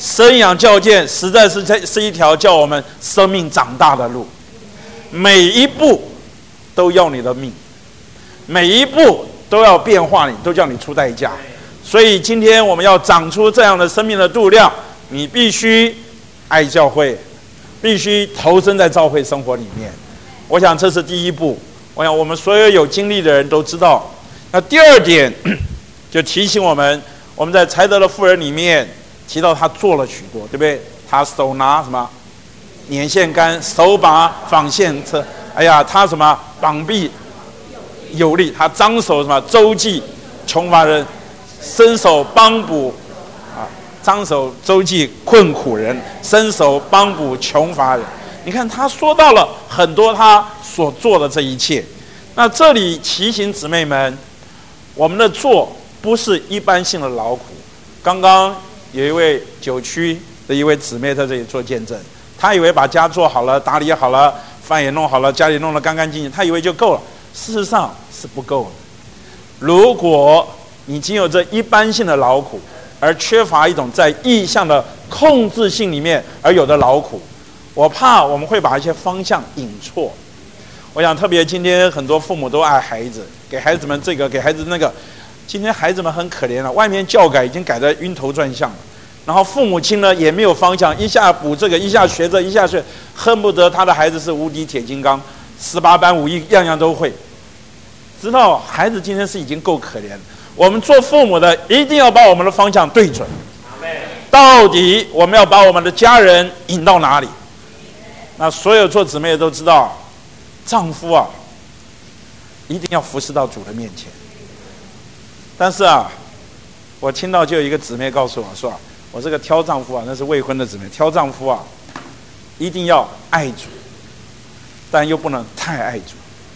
生养教诫实在是一条叫我们生命长大的路，每一步都要你的命，每一步都要变化你，都叫你出代价。所以今天我们要长出这样的生命的度量，你必须爱教会，必须投身在教会生活里面。我想这是第一步，我想我们所有有经历的人都知道。那第二点就提醒我们在才德的妇人里面提到他做了许多，对不对？他手拿什么捻线杆，手把纺线车，哎呀，他什么膀臂有力，他张手什么周济穷乏人，伸手帮补啊，张手周济困苦人，伸手帮补穷乏人。你看他说到了很多他所做的这一切。那这里提醒姊妹们，我们的做不是一般性的劳苦。刚刚有一位9区的一位姊妹在这里做见证，她以为把家做好了，打理好了，饭也弄好了，家里弄得干干净净，她以为就够了。事实上是不够的。如果你仅有这一般性的劳苦，而缺乏一种在意向的控制性里面而有的劳苦，我怕我们会把一些方向引错。我想特别今天很多父母都爱孩子，给孩子们这个，给孩子那个。今天孩子们很可怜了，外面教改已经改得晕头转向了，然后父母亲呢也没有方向，一下补这个，一下学这，一下学，恨不得他的孩子是无敌铁金刚，18般武艺样样都会。知道孩子今天是已经够可怜了，我们做父母的一定要把我们的方向对准。到底我们要把我们的家人引到哪里？那所有做姊妹的都知道，丈夫啊，一定要服侍到主的面前。但是啊，我听到就有一个姊妹告诉我说，我这个挑丈夫啊，那是未婚的姊妹，挑丈夫啊，一定要爱主，但又不能太爱主。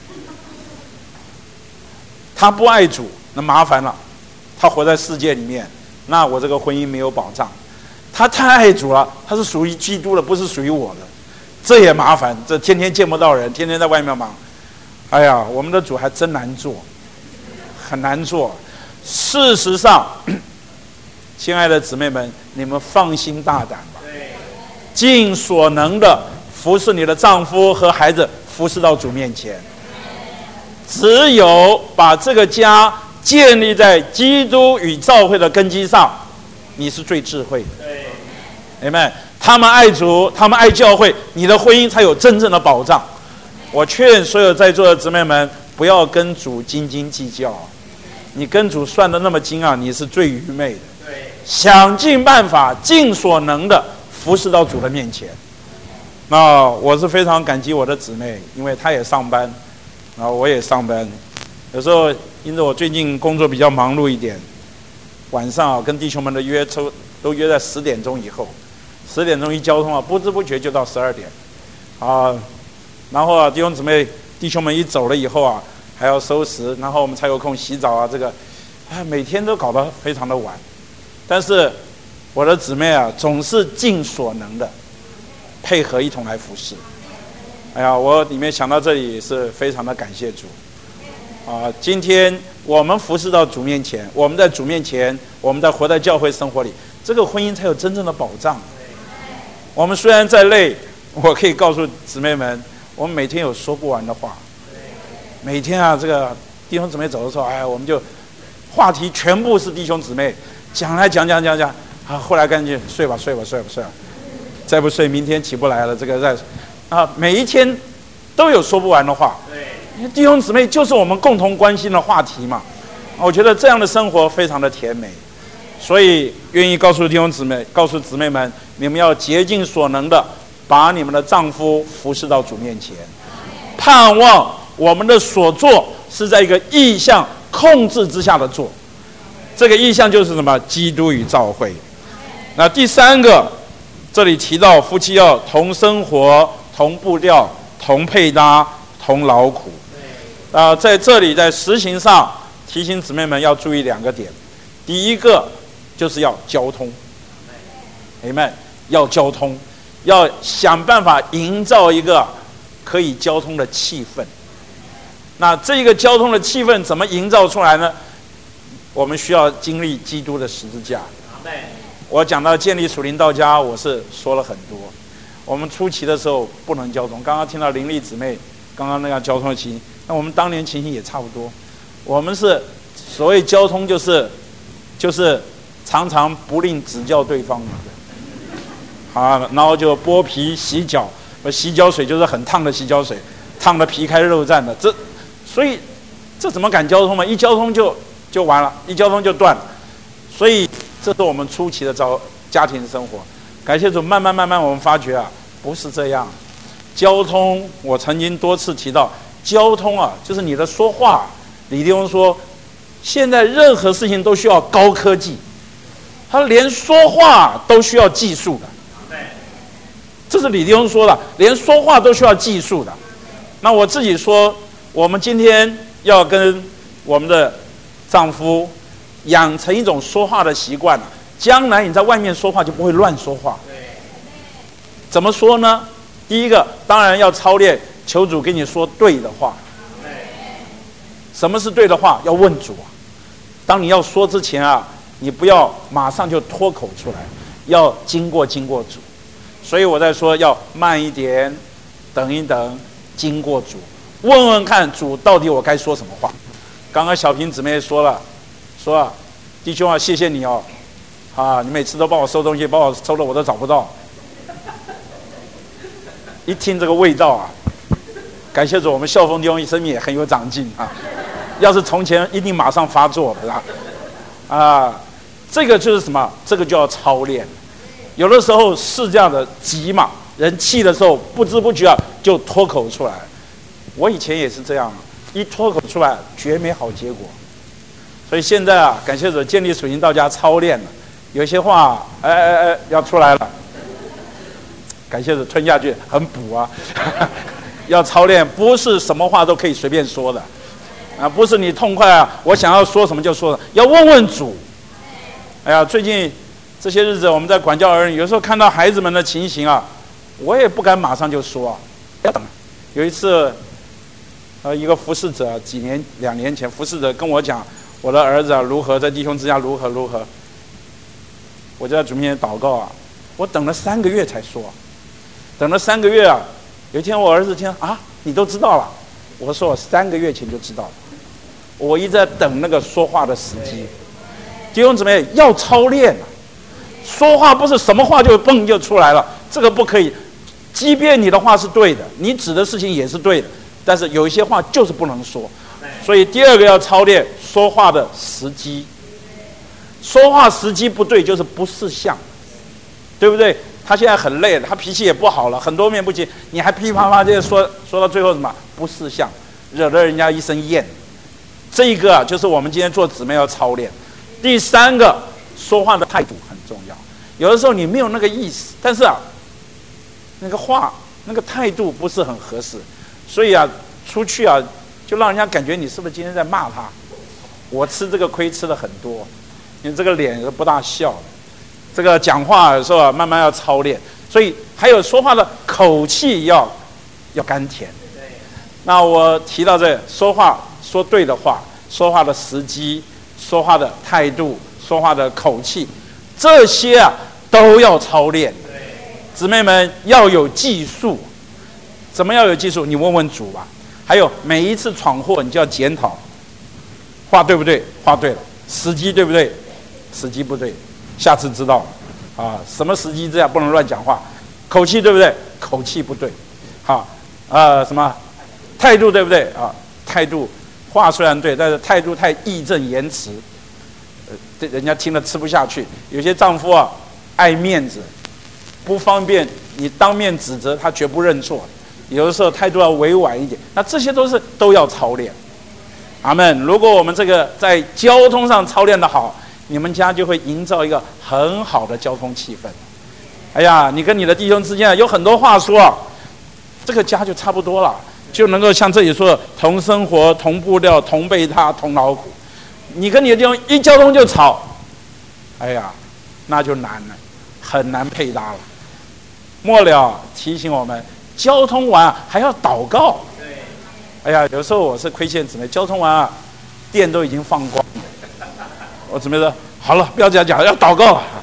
他不爱主，那麻烦了，他活在世界里面，那我这个婚姻没有保障。他太爱主了，他是属于基督的，不是属于我的，这也麻烦，这天天见不到人，天天在外面忙。哎呀，我们的主还真难做，很难做。事实上，亲爱的姊妹们，你们放心大胆吧，尽所能的服侍你的丈夫和孩子，服侍到主面前。只有把这个家建立在基督与教会的根基上，你是最智慧的。Amen。他们爱主，他们爱教会，你的婚姻才有真正的保障。我劝所有在座的姊妹们，不要跟主斤斤计较。你跟主算得那么精啊，你是最愚昧的。想尽办法，尽所能的服侍到主的面前。那我是非常感激我的姊妹，因为她也上班，然后我也上班。有时候因为我最近工作比较忙碌一点，晚上啊跟弟兄们的约都约在10点钟以后，10点钟一交通啊，不知不觉就到12点，啊，然后啊弟兄们一走了以后啊，还要收拾，然后我们才有空洗澡啊，这个，每天都搞得非常的晚。但是我的姊妹啊，总是尽所能的配合一同来服侍。哎呀，我里面想到这里是非常的感谢主。今天我们服侍到主面前，我们在主面前，我们在活在教会生活里，这个婚姻才有真正的保障。我们虽然再累，我可以告诉姊妹们，我们每天有说不完的话。每天啊，这个弟兄姊妹走的时候，我们就话题全部是弟兄姊妹讲来讲，后来干脆睡吧，再不睡明天起不来了。这个每一天都有说不完的话。弟兄姊妹就是我们共同关心的话题嘛。我觉得这样的生活非常的甜美，所以愿意告诉弟兄姊妹，告诉姊妹们，你们要竭尽所能的把你们的丈夫服侍到主面前，盼望我们的所做是在一个意向控制之下的做。这个意向就是什么？基督与教会。那第三个，这里提到夫妻要同生活、同步调、同配搭、同劳苦。在这里在实行上提醒姊妹们要注意2个点。第一个就是要交通，Amen，要交通，要想办法营造一个可以交通的气氛。那这个交通的气氛怎么营造出来呢？我们需要经历基督的十字架。 我讲到建立属灵道家，我是说了很多。我们初期的时候不能交通，刚刚听到林丽姊妹刚刚那样交通的情形，那我们当年情形也差不多。我们是所谓交通，就是常常不吝指教对方嘛，啊，然后就剥皮洗脚，洗脚水就是很烫的洗脚水，烫的皮开肉绽的，所以这怎么敢交通嘛？一交通就完了，一交通就断了。所以这是我们初期的家庭生活。感谢主，慢慢我们发觉啊，不是这样。交通，我曾经多次提到，交通啊，就是你的说话。李弟兄说，现在任何事情都需要高科技，他连说话都需要技术的。这是李弟兄说的，连说话都需要技术的。那我自己说，我们今天要跟我们的丈夫养成一种说话的习惯，将来你在外面说话就不会乱说话。怎么说呢？第一个，当然要操练，求主给你说对的话。什么是对的话？要问主啊。当你要说之前啊，你不要马上就脱口出来，要经过主。所以我在说要慢一点，等一等，经过主，问问看主到底我该说什么话。刚刚小平姊妹说了，说啊，弟兄啊，谢谢你哦，啊，你每次都帮我收东西，帮我收了我都找不到。一听这个味道啊，感谢主，我们孝丰弟兄生命也很有长进啊。要是从前一定马上发作的啊，这个就是什么？这个就要操练。有的时候是这样的，急嘛，人气的时候不知不觉啊就脱口出来。我以前也是这样，一脱口出来绝没好结果。所以现在啊，感谢主建立属灵道家操练了，有些话要出来了。感谢主吞下去很补啊，要操练，不是什么话都可以随便说的。啊，不是你痛快啊！我想要说什么就说什么，要问问主。哎呀，最近这些日子我们在管教儿女，有时候看到孩子们的情形啊，我也不敢马上就说啊，要等。有一次，一个服侍者2年前，服侍者跟我讲，我的儿子啊如何在弟兄之家如何，我就在主面前祷告啊，我等了3个月才说，等了3个月啊，有一天我儿子听啊，你都知道了，我说我3个月前就知道了。我一直在等那个说话的时机。弟兄姊妹要操练啊，说话不是什么话就蹦就出来了，这个不可以。即便你的话是对的，你指的事情也是对的，但是有一些话就是不能说。所以第二个要操练说话的时机。说话时机不对就是不识相，对不对？他现在很累了，他脾气也不好了，很多面不清，你还噼啪啪这说到最后什么不识相，惹得人家一身厌。这一个啊，就是我们今天做姊妹要操练。第3个，说话的态度很重要。有的时候你没有那个意思，但是啊，那个话那个态度不是很合适，所以啊，出去啊，就让人家感觉你是不是今天在骂他？我吃这个亏吃了很多，你这个脸是不大笑的。这个讲话有时候啊，慢慢要操练。所以还有说话的口气要甘甜。那我提到这说话说对的话，说话的时机，说话的态度，说话的口气，这些啊都要操练。姊妹们要有技术。怎么要有技术？你问问主吧。还有每一次闯祸，你就要检讨，话对不对？话对了。时机对不对？时机不对，下次知道了啊。什么时机之下不能乱讲话？口气对不对？口气不对。好，什么？态度对不对啊？态度，话虽然对，但是态度太义正言辞，对人家听了吃不下去。有些丈夫啊，爱面子，不方便你当面指责，他绝不认错。有的时候态度要委婉一点，那这些都要操练。阿们。如果我们这个在交通上操练的好，你们家就会营造一个很好的交通气氛。哎呀，你跟你的弟兄之间有很多话说，这个家就差不多了。就能够像这里说的，同生活、同步调、同被他、同劳苦。你跟你的弟兄一交通就吵，哎呀，那就难了，很难配搭了。末了提醒我们，交通完还要祷告。哎呀，有时候我是亏欠姊妹，交通完电都已经放光了，我姊妹说好了，不要这样讲，要祷告。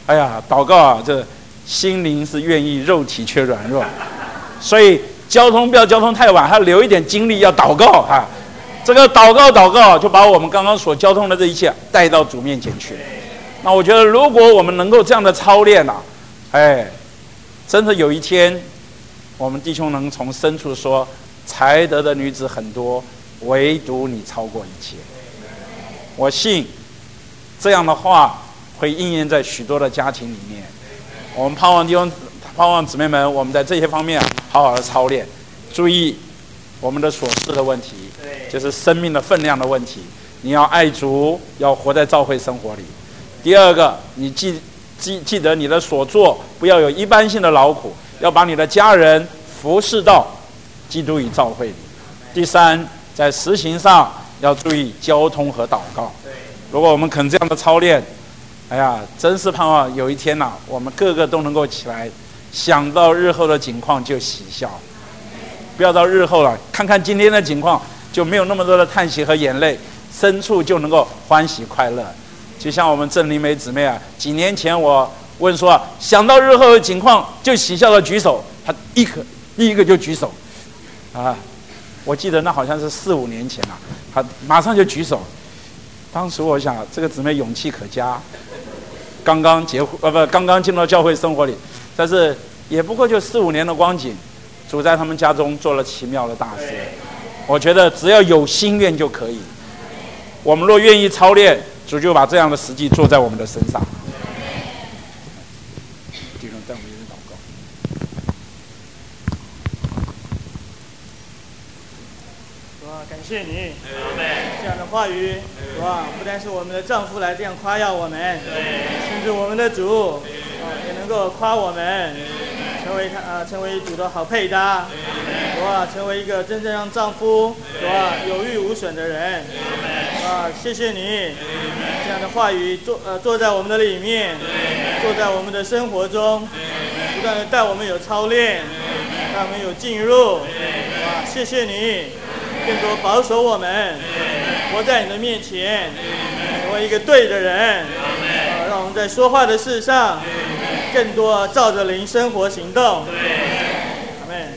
哎呀，祷告啊，这心灵是愿意，肉体却软弱，所以交通不要交通太晚，还留一点精力要祷告啊。这个祷告，就把我们刚刚所交通的这一切带到主面前去。那我觉得，如果我们能够这样的操练啊，真的有一天，我们弟兄能从深处说，才德的女子很多，唯独你超过一切。我信这样的话会应验在许多的家庭里面。我们盼望姊妹们，我们在这些方面好好的操练，注意我们的所事的问题，就是生命的分量的问题。你要爱主，要活在教会生活里。第二个，你记得你的所作不要有一般性的劳苦，要把你的家人服侍到基督与教会里。第三，在实行上要注意交通和祷告。如果我们肯这样的操练，哎呀，真是盼望有一天呐，我们个个都能够起来，想到日后的景况就喜笑。不要到日后了，看看今天的情况，就没有那么多的叹息和眼泪，深处就能够欢喜快乐。就像我们郑灵梅姊妹啊，几年前我问说，想到日后的情况就喜笑的举手，她第一个就举手，啊，我记得那好像是4、5年前了，她马上就举手。当时我想，这个姊妹勇气可嘉，刚刚进入到教会生活里，但是也不过就4、5年的光景。主在他们家中做了奇妙的大事，我觉得只要有心愿就可以。我们若愿意操练，主就把这样的实际做在我们的身上。弟兄，在我们一起祷告。 主啊，感谢你，这样的话语，主啊，不单是我们的丈夫来这样夸耀我们，甚至我们的主也能够夸我们。成为主的好配搭，主啊，成为一个真正让丈夫主啊有益无损的人，啊，谢谢你这样的话语坐在我们的里面，坐在我们的生活中，不断的带我们有操练，带我们有进入，啊，谢谢你更多保守我们，活在你的面前，成为一个对的人，让我们在说话的事上更多照着灵生活行动，